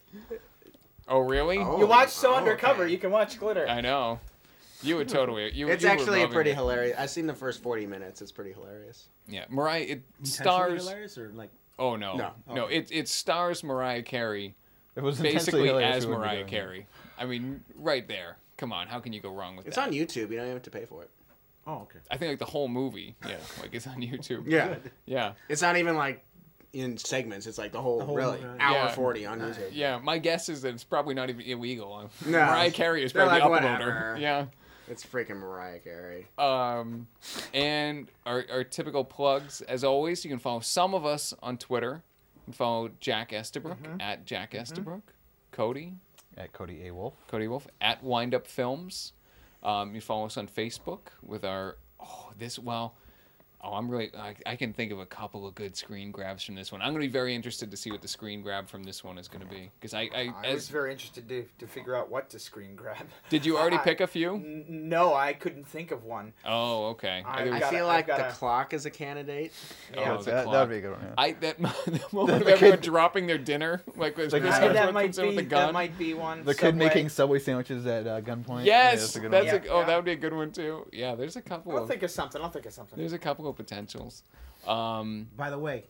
A: Oh really?
E: Oh.
D: You watch So
E: Oh,
D: Undercover,
E: okay.
D: you can watch Glitter.
A: I know. You would totally. You,
E: It's
A: you were
E: actually
A: loving
E: pretty
A: it.
E: hilarious. I've seen the first forty minutes. It's pretty hilarious.
A: Yeah, Mariah. It
B: Intentionally
A: stars.
B: hilarious or like
A: Oh no, no,
E: No.
A: It it stars Mariah Carey
C: It was intensely
A: basically
C: hilarious.
A: as
C: We wouldn't be
A: Mariah
C: doing it.
A: Carey. I mean, right there. Come on, how can you go wrong with
E: It's
A: that?
E: on YouTube. You don't even have to pay for it.
B: oh okay.
A: I think like the whole movie. Yeah, like it's on YouTube.
E: Yeah.
A: Yeah.
E: It's not even like in segments. It's like the whole,
B: The whole
E: really
B: movie, right.
E: hour
A: Yeah.
E: forty on YouTube.
A: Yeah, my guess is that it's probably not even illegal.
E: No.
A: Mariah Carey is
E: They're
A: probably
E: like,
A: the uploader.
E: whatever.
A: Yeah.
E: It's freaking Mariah Carey.
A: Um, and our, our typical plugs, as always, you can follow some of us on Twitter. You can follow Jack Estabrook at Jack Estabrook, Cody,
C: At Cody A. Wolf.
A: Cody Wolf at Wind Up Films. Um, you follow us on Facebook with our oh this well. Oh, I'm really. I, I can think of a couple of good screen grabs from this one. I'm going to be very interested to see what the screen grab from this one is going to be because I, I,
D: I was
A: as
D: very interested to, to figure out what to screen grab.
A: did you already
D: I-
A: pick a few?
D: N- no, I couldn't think of one.
A: Oh, okay.
D: I-
A: There
E: I
A: was-
D: gotta-
E: feel
D: I've
E: like the
D: gotta-
E: clock is a candidate.
D: Yeah.
A: Oh, the
C: that,
A: clock.
C: that would be a good one. Yeah.
A: I that the moment of
C: the
A: everyone
C: kid-
A: dropping their dinner, like as
C: Like,
A: Chris
C: uh,
D: I-
A: Hemsworth
D: that
A: comes
D: might
A: in with
D: be
A: the gun.
D: that might be one.
C: The kid
D: Subway.
C: making Subway sandwiches at uh, gunpoint.
A: Yes,
C: Yeah, that's a good
A: that's
C: one.
A: a, oh
D: Yeah.
A: that would be a good one too. Yeah, there's a couple
D: I'll
A: of
D: think of something. I'll think of something.
A: there's a couple of potentials. Um,
B: By the way,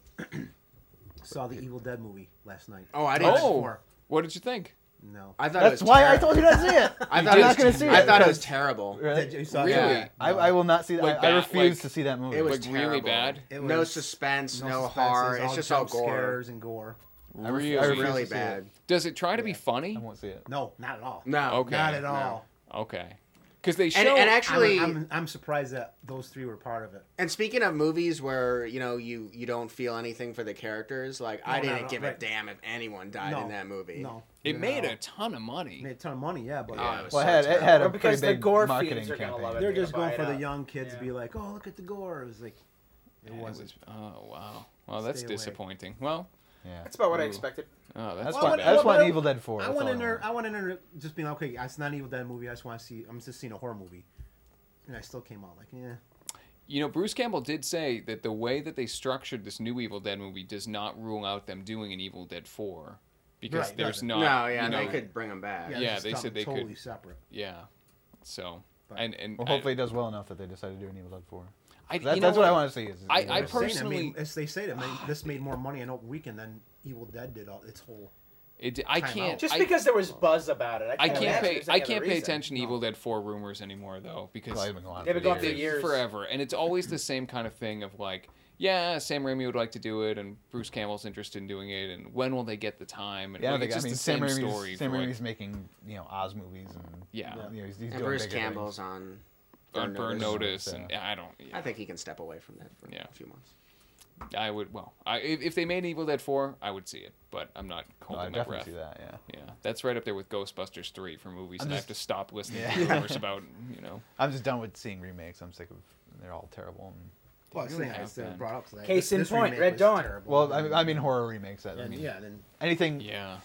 B: saw the Evil Dead movie last night.
E: Oh, I didn't.
A: oh,
B: Four.
A: what did you think?
B: No.
E: I thought
C: That's
E: it was
C: why I
E: terri-
C: told you not to see it.
E: I
C: I'm
E: thought it
C: not
E: was,
C: gonna see it.
E: I thought it was
C: because-
E: terrible.
C: Right?
B: Did you saw
A: Really?
B: that?
C: I, I will not see that.
A: Like
C: I, I
A: that,
C: refuse
A: like-
C: to see that movie.
E: It was
A: Like really
E: terrible.
A: bad?
B: It
E: no
B: was
E: suspense, no,
B: suspense,
E: horror.
B: all
E: It's just all
B: jump
E: gore.
B: scares and gore.
C: I ref-
A: Really?
C: I refuse
E: Really
C: to see
E: bad.
C: it.
A: Does it try to be funny?
C: I won't see it.
B: No, not at all.
E: No.
A: Okay.
B: Not at
E: No.
B: all.
A: Okay, because they show.
E: And, and actually,
B: I'm, I'm, I'm surprised that those three were part of it.
E: and speaking of movies where you know you you don't feel anything for the characters, like I
B: No, no,
E: didn't
B: no,
E: give a
B: right.
E: damn if anyone died
B: No,
E: in that movie.
B: No.
A: it
B: no.
A: made a ton of money.
B: Made a ton of money, yeah, but
E: Oh, it was
C: Well, it
E: so
C: had, it
E: terrible.
C: had a
D: Well,
C: pretty
D: because the
C: big
D: gore
C: marketing
D: fiends are gonna
C: campaign.
D: love it.
B: they're
D: They're
B: just
D: gonna
B: going
D: buy
B: for
D: it
B: the
D: up.
B: young kids
D: Yeah.
B: to be like, oh, look at the gore. It was like, it
A: Yeah,
B: wasn't.
A: was- oh wow. Well, that's
B: Stay away.
A: disappointing. Well,
C: Yeah.
D: That's about what I
A: Ooh.
D: expected.
A: oh,
C: I
A: that's
C: just
B: Well,
C: want,
B: what-
C: I just
B: what-
C: want Evil Dead four.
B: I
C: that's
B: went
C: all
B: in there.
C: want.
B: I went in there just being okay. It's not an Evil Dead movie. I just want to see. I'm just seeing a horror movie, and I still came out like, yeah.
A: You know, Bruce Campbell did say that the way that they structured this new Evil Dead movie does not rule out them doing an Evil Dead four, because
B: Right,
A: there's
B: doesn't.
A: not.
E: No, yeah,
A: you know,
E: they could bring them back.
B: Yeah,
A: Yeah,
B: this is
A: they
B: something
A: said they could-
B: totally separate.
A: Yeah. So,
B: But-
A: and and
C: Well,
A: I-
C: hopefully it does well enough that they decide to do an Evil Dead four.
A: I,
C: That,
A: you know
C: that's what I want to see. Is
A: I-
C: Evil
A: I
C: Dead.
B: They're saying it
A: personally-
B: made- as they say that made, this made more money in open weekend than Evil Dead did all its whole.
A: It, I
B: Time
A: can't.
B: out.
D: Just
A: I,
D: because there was buzz about it. I
A: I
D: can't,
A: can't
D: imagine
A: pay.
D: there's
A: I
D: any
A: can't
D: other
A: pay
D: reason.
A: attention to
B: No.
A: Evil Dead four rumors anymore though, because
C: Well, they've been going on
D: They've
C: for
D: been going for
C: years.
D: years.
A: forever, and it's always the same kind of thing of like, yeah, Sam Raimi would like to do it, and Bruce Campbell's interested in doing it, and when will they get the time? And
C: Yeah, I
A: like,
C: don't think.
A: it's
C: I
A: just
C: mean,
A: the
C: Sam
A: same
C: Raimi's,
A: story.
C: Sam
A: for, like,
C: Raimi's making you know Oz movies and
A: yeah,
C: you know, he's, he's
E: And
C: doing
E: Bruce
C: bigger
E: Campbell's
C: things.
E: on
A: Burn, Burn Notice,
C: So-
A: and yeah, I don't. Yeah,
E: I think he can step away from that for
A: Yeah.
E: a few months.
A: I would. Well, I, if, if they made Evil Dead four, I would see it, but I'm not
C: Oh,
A: holding
C: I
A: my
C: definitely
A: breath.
C: see that. Yeah.
A: Yeah, that's right up there with Ghostbusters three for movies
C: I'm
A: that I
C: just-
A: have to stop listening
C: Yeah.
A: to rumors about. You know,
C: I'm just done with seeing remakes. I'm sick of. They're all terrible. And,
B: Well,
A: really
B: I
A: have
B: still
A: been.
B: brought up so that
D: Case
B: this-
D: in
B: this
D: point,
B: remake
D: Red
B: was
D: Dawn.
B: terrible.
C: well, I, I mean horror remakes. That I
B: And
C: mean,
B: yeah, then
C: anything.
A: yeah.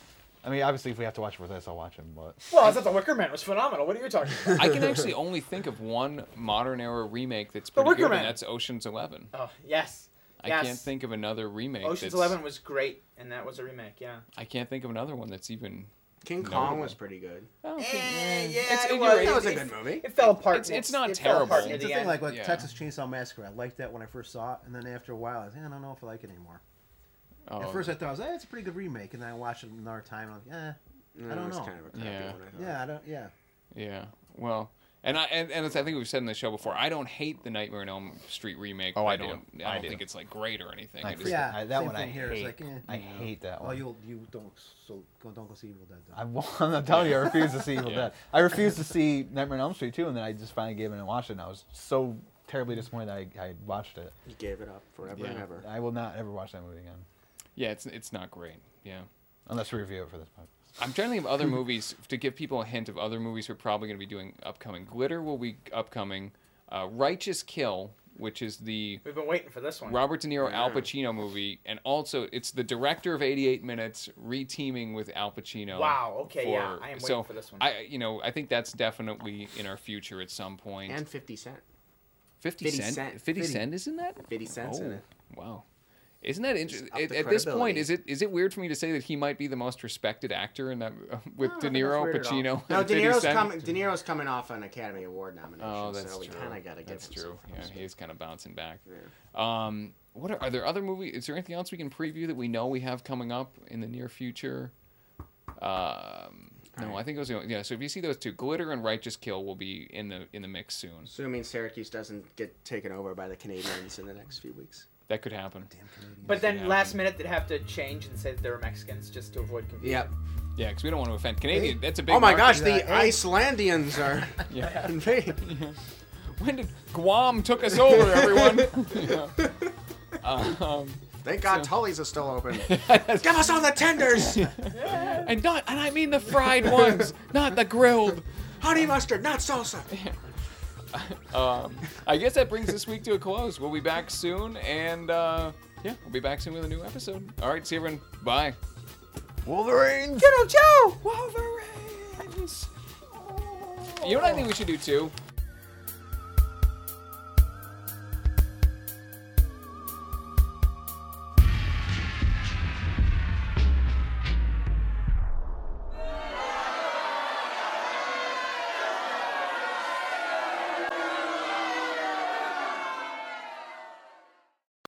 C: I mean, obviously, if we have to watch it for this, I'll watch him. But
D: Well, I thought The Wicker Man was phenomenal. What are you talking about?
A: I can actually only think of one modern era remake that's
D: The
A: pretty
D: Wicker
A: good,
D: Man.
A: and that's Ocean's Eleven.
D: Oh, yes.
A: I
D: yes.
A: can't think of another remake.
D: Ocean's
A: that's,
D: Eleven was great, and that was a remake, yeah.
A: I can't think of another one that's even.
E: King
A: No.
E: Kong was pretty good.
A: I don't
D: Eh,
A: think- eh.
D: yeah,
A: It's-
D: it
A: you're
D: was.
A: right.
E: That was a
D: It-
E: good movie.
D: It fell apart.
A: It's-
D: near-
A: it's not
D: it fell apart
A: terrible.
D: near
B: It's the
D: the
B: thing,
D: end.
B: like, like
A: Yeah.
B: Texas Chainsaw Massacre. I liked that when I first saw it, and then after a while, I was like, I don't know if I like it anymore.
A: Oh,
B: At first, I thought, eh, it's a pretty good remake, and then I watched it another time, and I'm like, eh,
E: No,
B: I don't
E: it was
B: know.
E: kind of a crappy
A: Yeah.
E: one, I thought.
B: yeah, I don't, yeah.
A: yeah. Well, and I and, and it's, I think we've said in the show before. I don't hate the Nightmare on Elm Street remake.
C: Oh,
A: but
C: I
A: I
C: do.
A: don't. I
C: I
A: don't
C: do.
A: think it's like great or anything.
C: I
A: I just,
B: Yeah,
C: I, that
B: same
C: one I
B: thing here. It's
C: hate.
B: like, eh.
C: I hate that
B: Well,
C: one.
B: you you don't so go, don't go see Evil Dead. Though.
C: I, wa- I'm not telling you, I refuse to see Evil
A: Yeah.
C: Dead. I refused to see Nightmare on Elm Street too, and then I just finally gave in and watched it, and I was so terribly disappointed that I, I watched it.
E: You gave it up forever
A: Yeah.
E: and ever.
C: I will not ever watch that movie again,
A: yeah, it's it's not great. Yeah.
C: unless we review it for this podcast.
A: I'm trying to think of other movies to give people a hint of other movies we're probably going to be doing upcoming. Glitter will be upcoming. Uh, Righteous Kill, which is the
D: We've been waiting for this one.
A: Robert De Niro, Al
E: Yeah.
A: Pacino movie, and also it's the director of eighty-eight minutes re-teaming with Al Pacino.
D: Wow, okay, yeah,
A: for-
D: I am waiting
A: so
D: for this one.
A: I, you know, I think that's definitely in our future at some point.
E: And fifty Cent.
A: fifty,
E: fifty
A: cent,
E: Cent.
A: fifty
B: fifty.
A: Cent is in that?
E: fifty Cent's in
A: Oh,
E: it.
A: wow. Isn't that interesting?
E: up
A: At,
E: the
A: at this point,
E: credibility.
A: is it is it weird for me to say that he might be the most respected actor in that uh, with
E: No, I
A: De
E: don't think that's
A: Niro,
E: weird at all.
A: Pacino,
E: No,
A: and
E: De
A: fifty
E: Niro's
A: Cent?
E: coming. De Niro's coming off an Academy Award nomination,
A: Oh, that's
E: so we
A: true.
E: kind of got to give
A: That's
E: him
A: true.
E: some
A: Yeah,
E: props.
A: he is kind of bouncing back.
E: Yeah.
A: Um, what are, are there other movies? Is there anything else we can preview that we know we have coming up in the near future? Um, no, I think it was yeah. So if you see those two, Glitter and Righteous Kill will be in the in the mix soon.
E: Assuming Syracuse doesn't get taken over by the Canadians in the next few weeks.
A: That could happen.
B: Damn Canadians.
D: But then
A: Yeah.
D: last minute they'd have to change and say that they were Mexicans just to avoid confusion.
E: Yep.
A: Yeah, because we don't want to offend Canadian. That's a big.
E: Oh my
A: market.
E: gosh, the
B: Yeah, hey.
E: Icelandians are
A: Yeah.
E: invading.
A: When did Guam took us over, everyone? Yeah. Um,
E: Thank God Tully's is still open. Give us all the tenders.
A: and not, and I mean the fried ones, not the grilled.
E: Honey mustard, not salsa.
A: Um, I guess that brings this week to a close. We'll be back soon, and uh, yeah, we'll be back soon with a new episode. All right, see everyone. Bye.
C: Wolverines.
D: Joe, Joe!
A: Wolverines. You know what I think we should do too?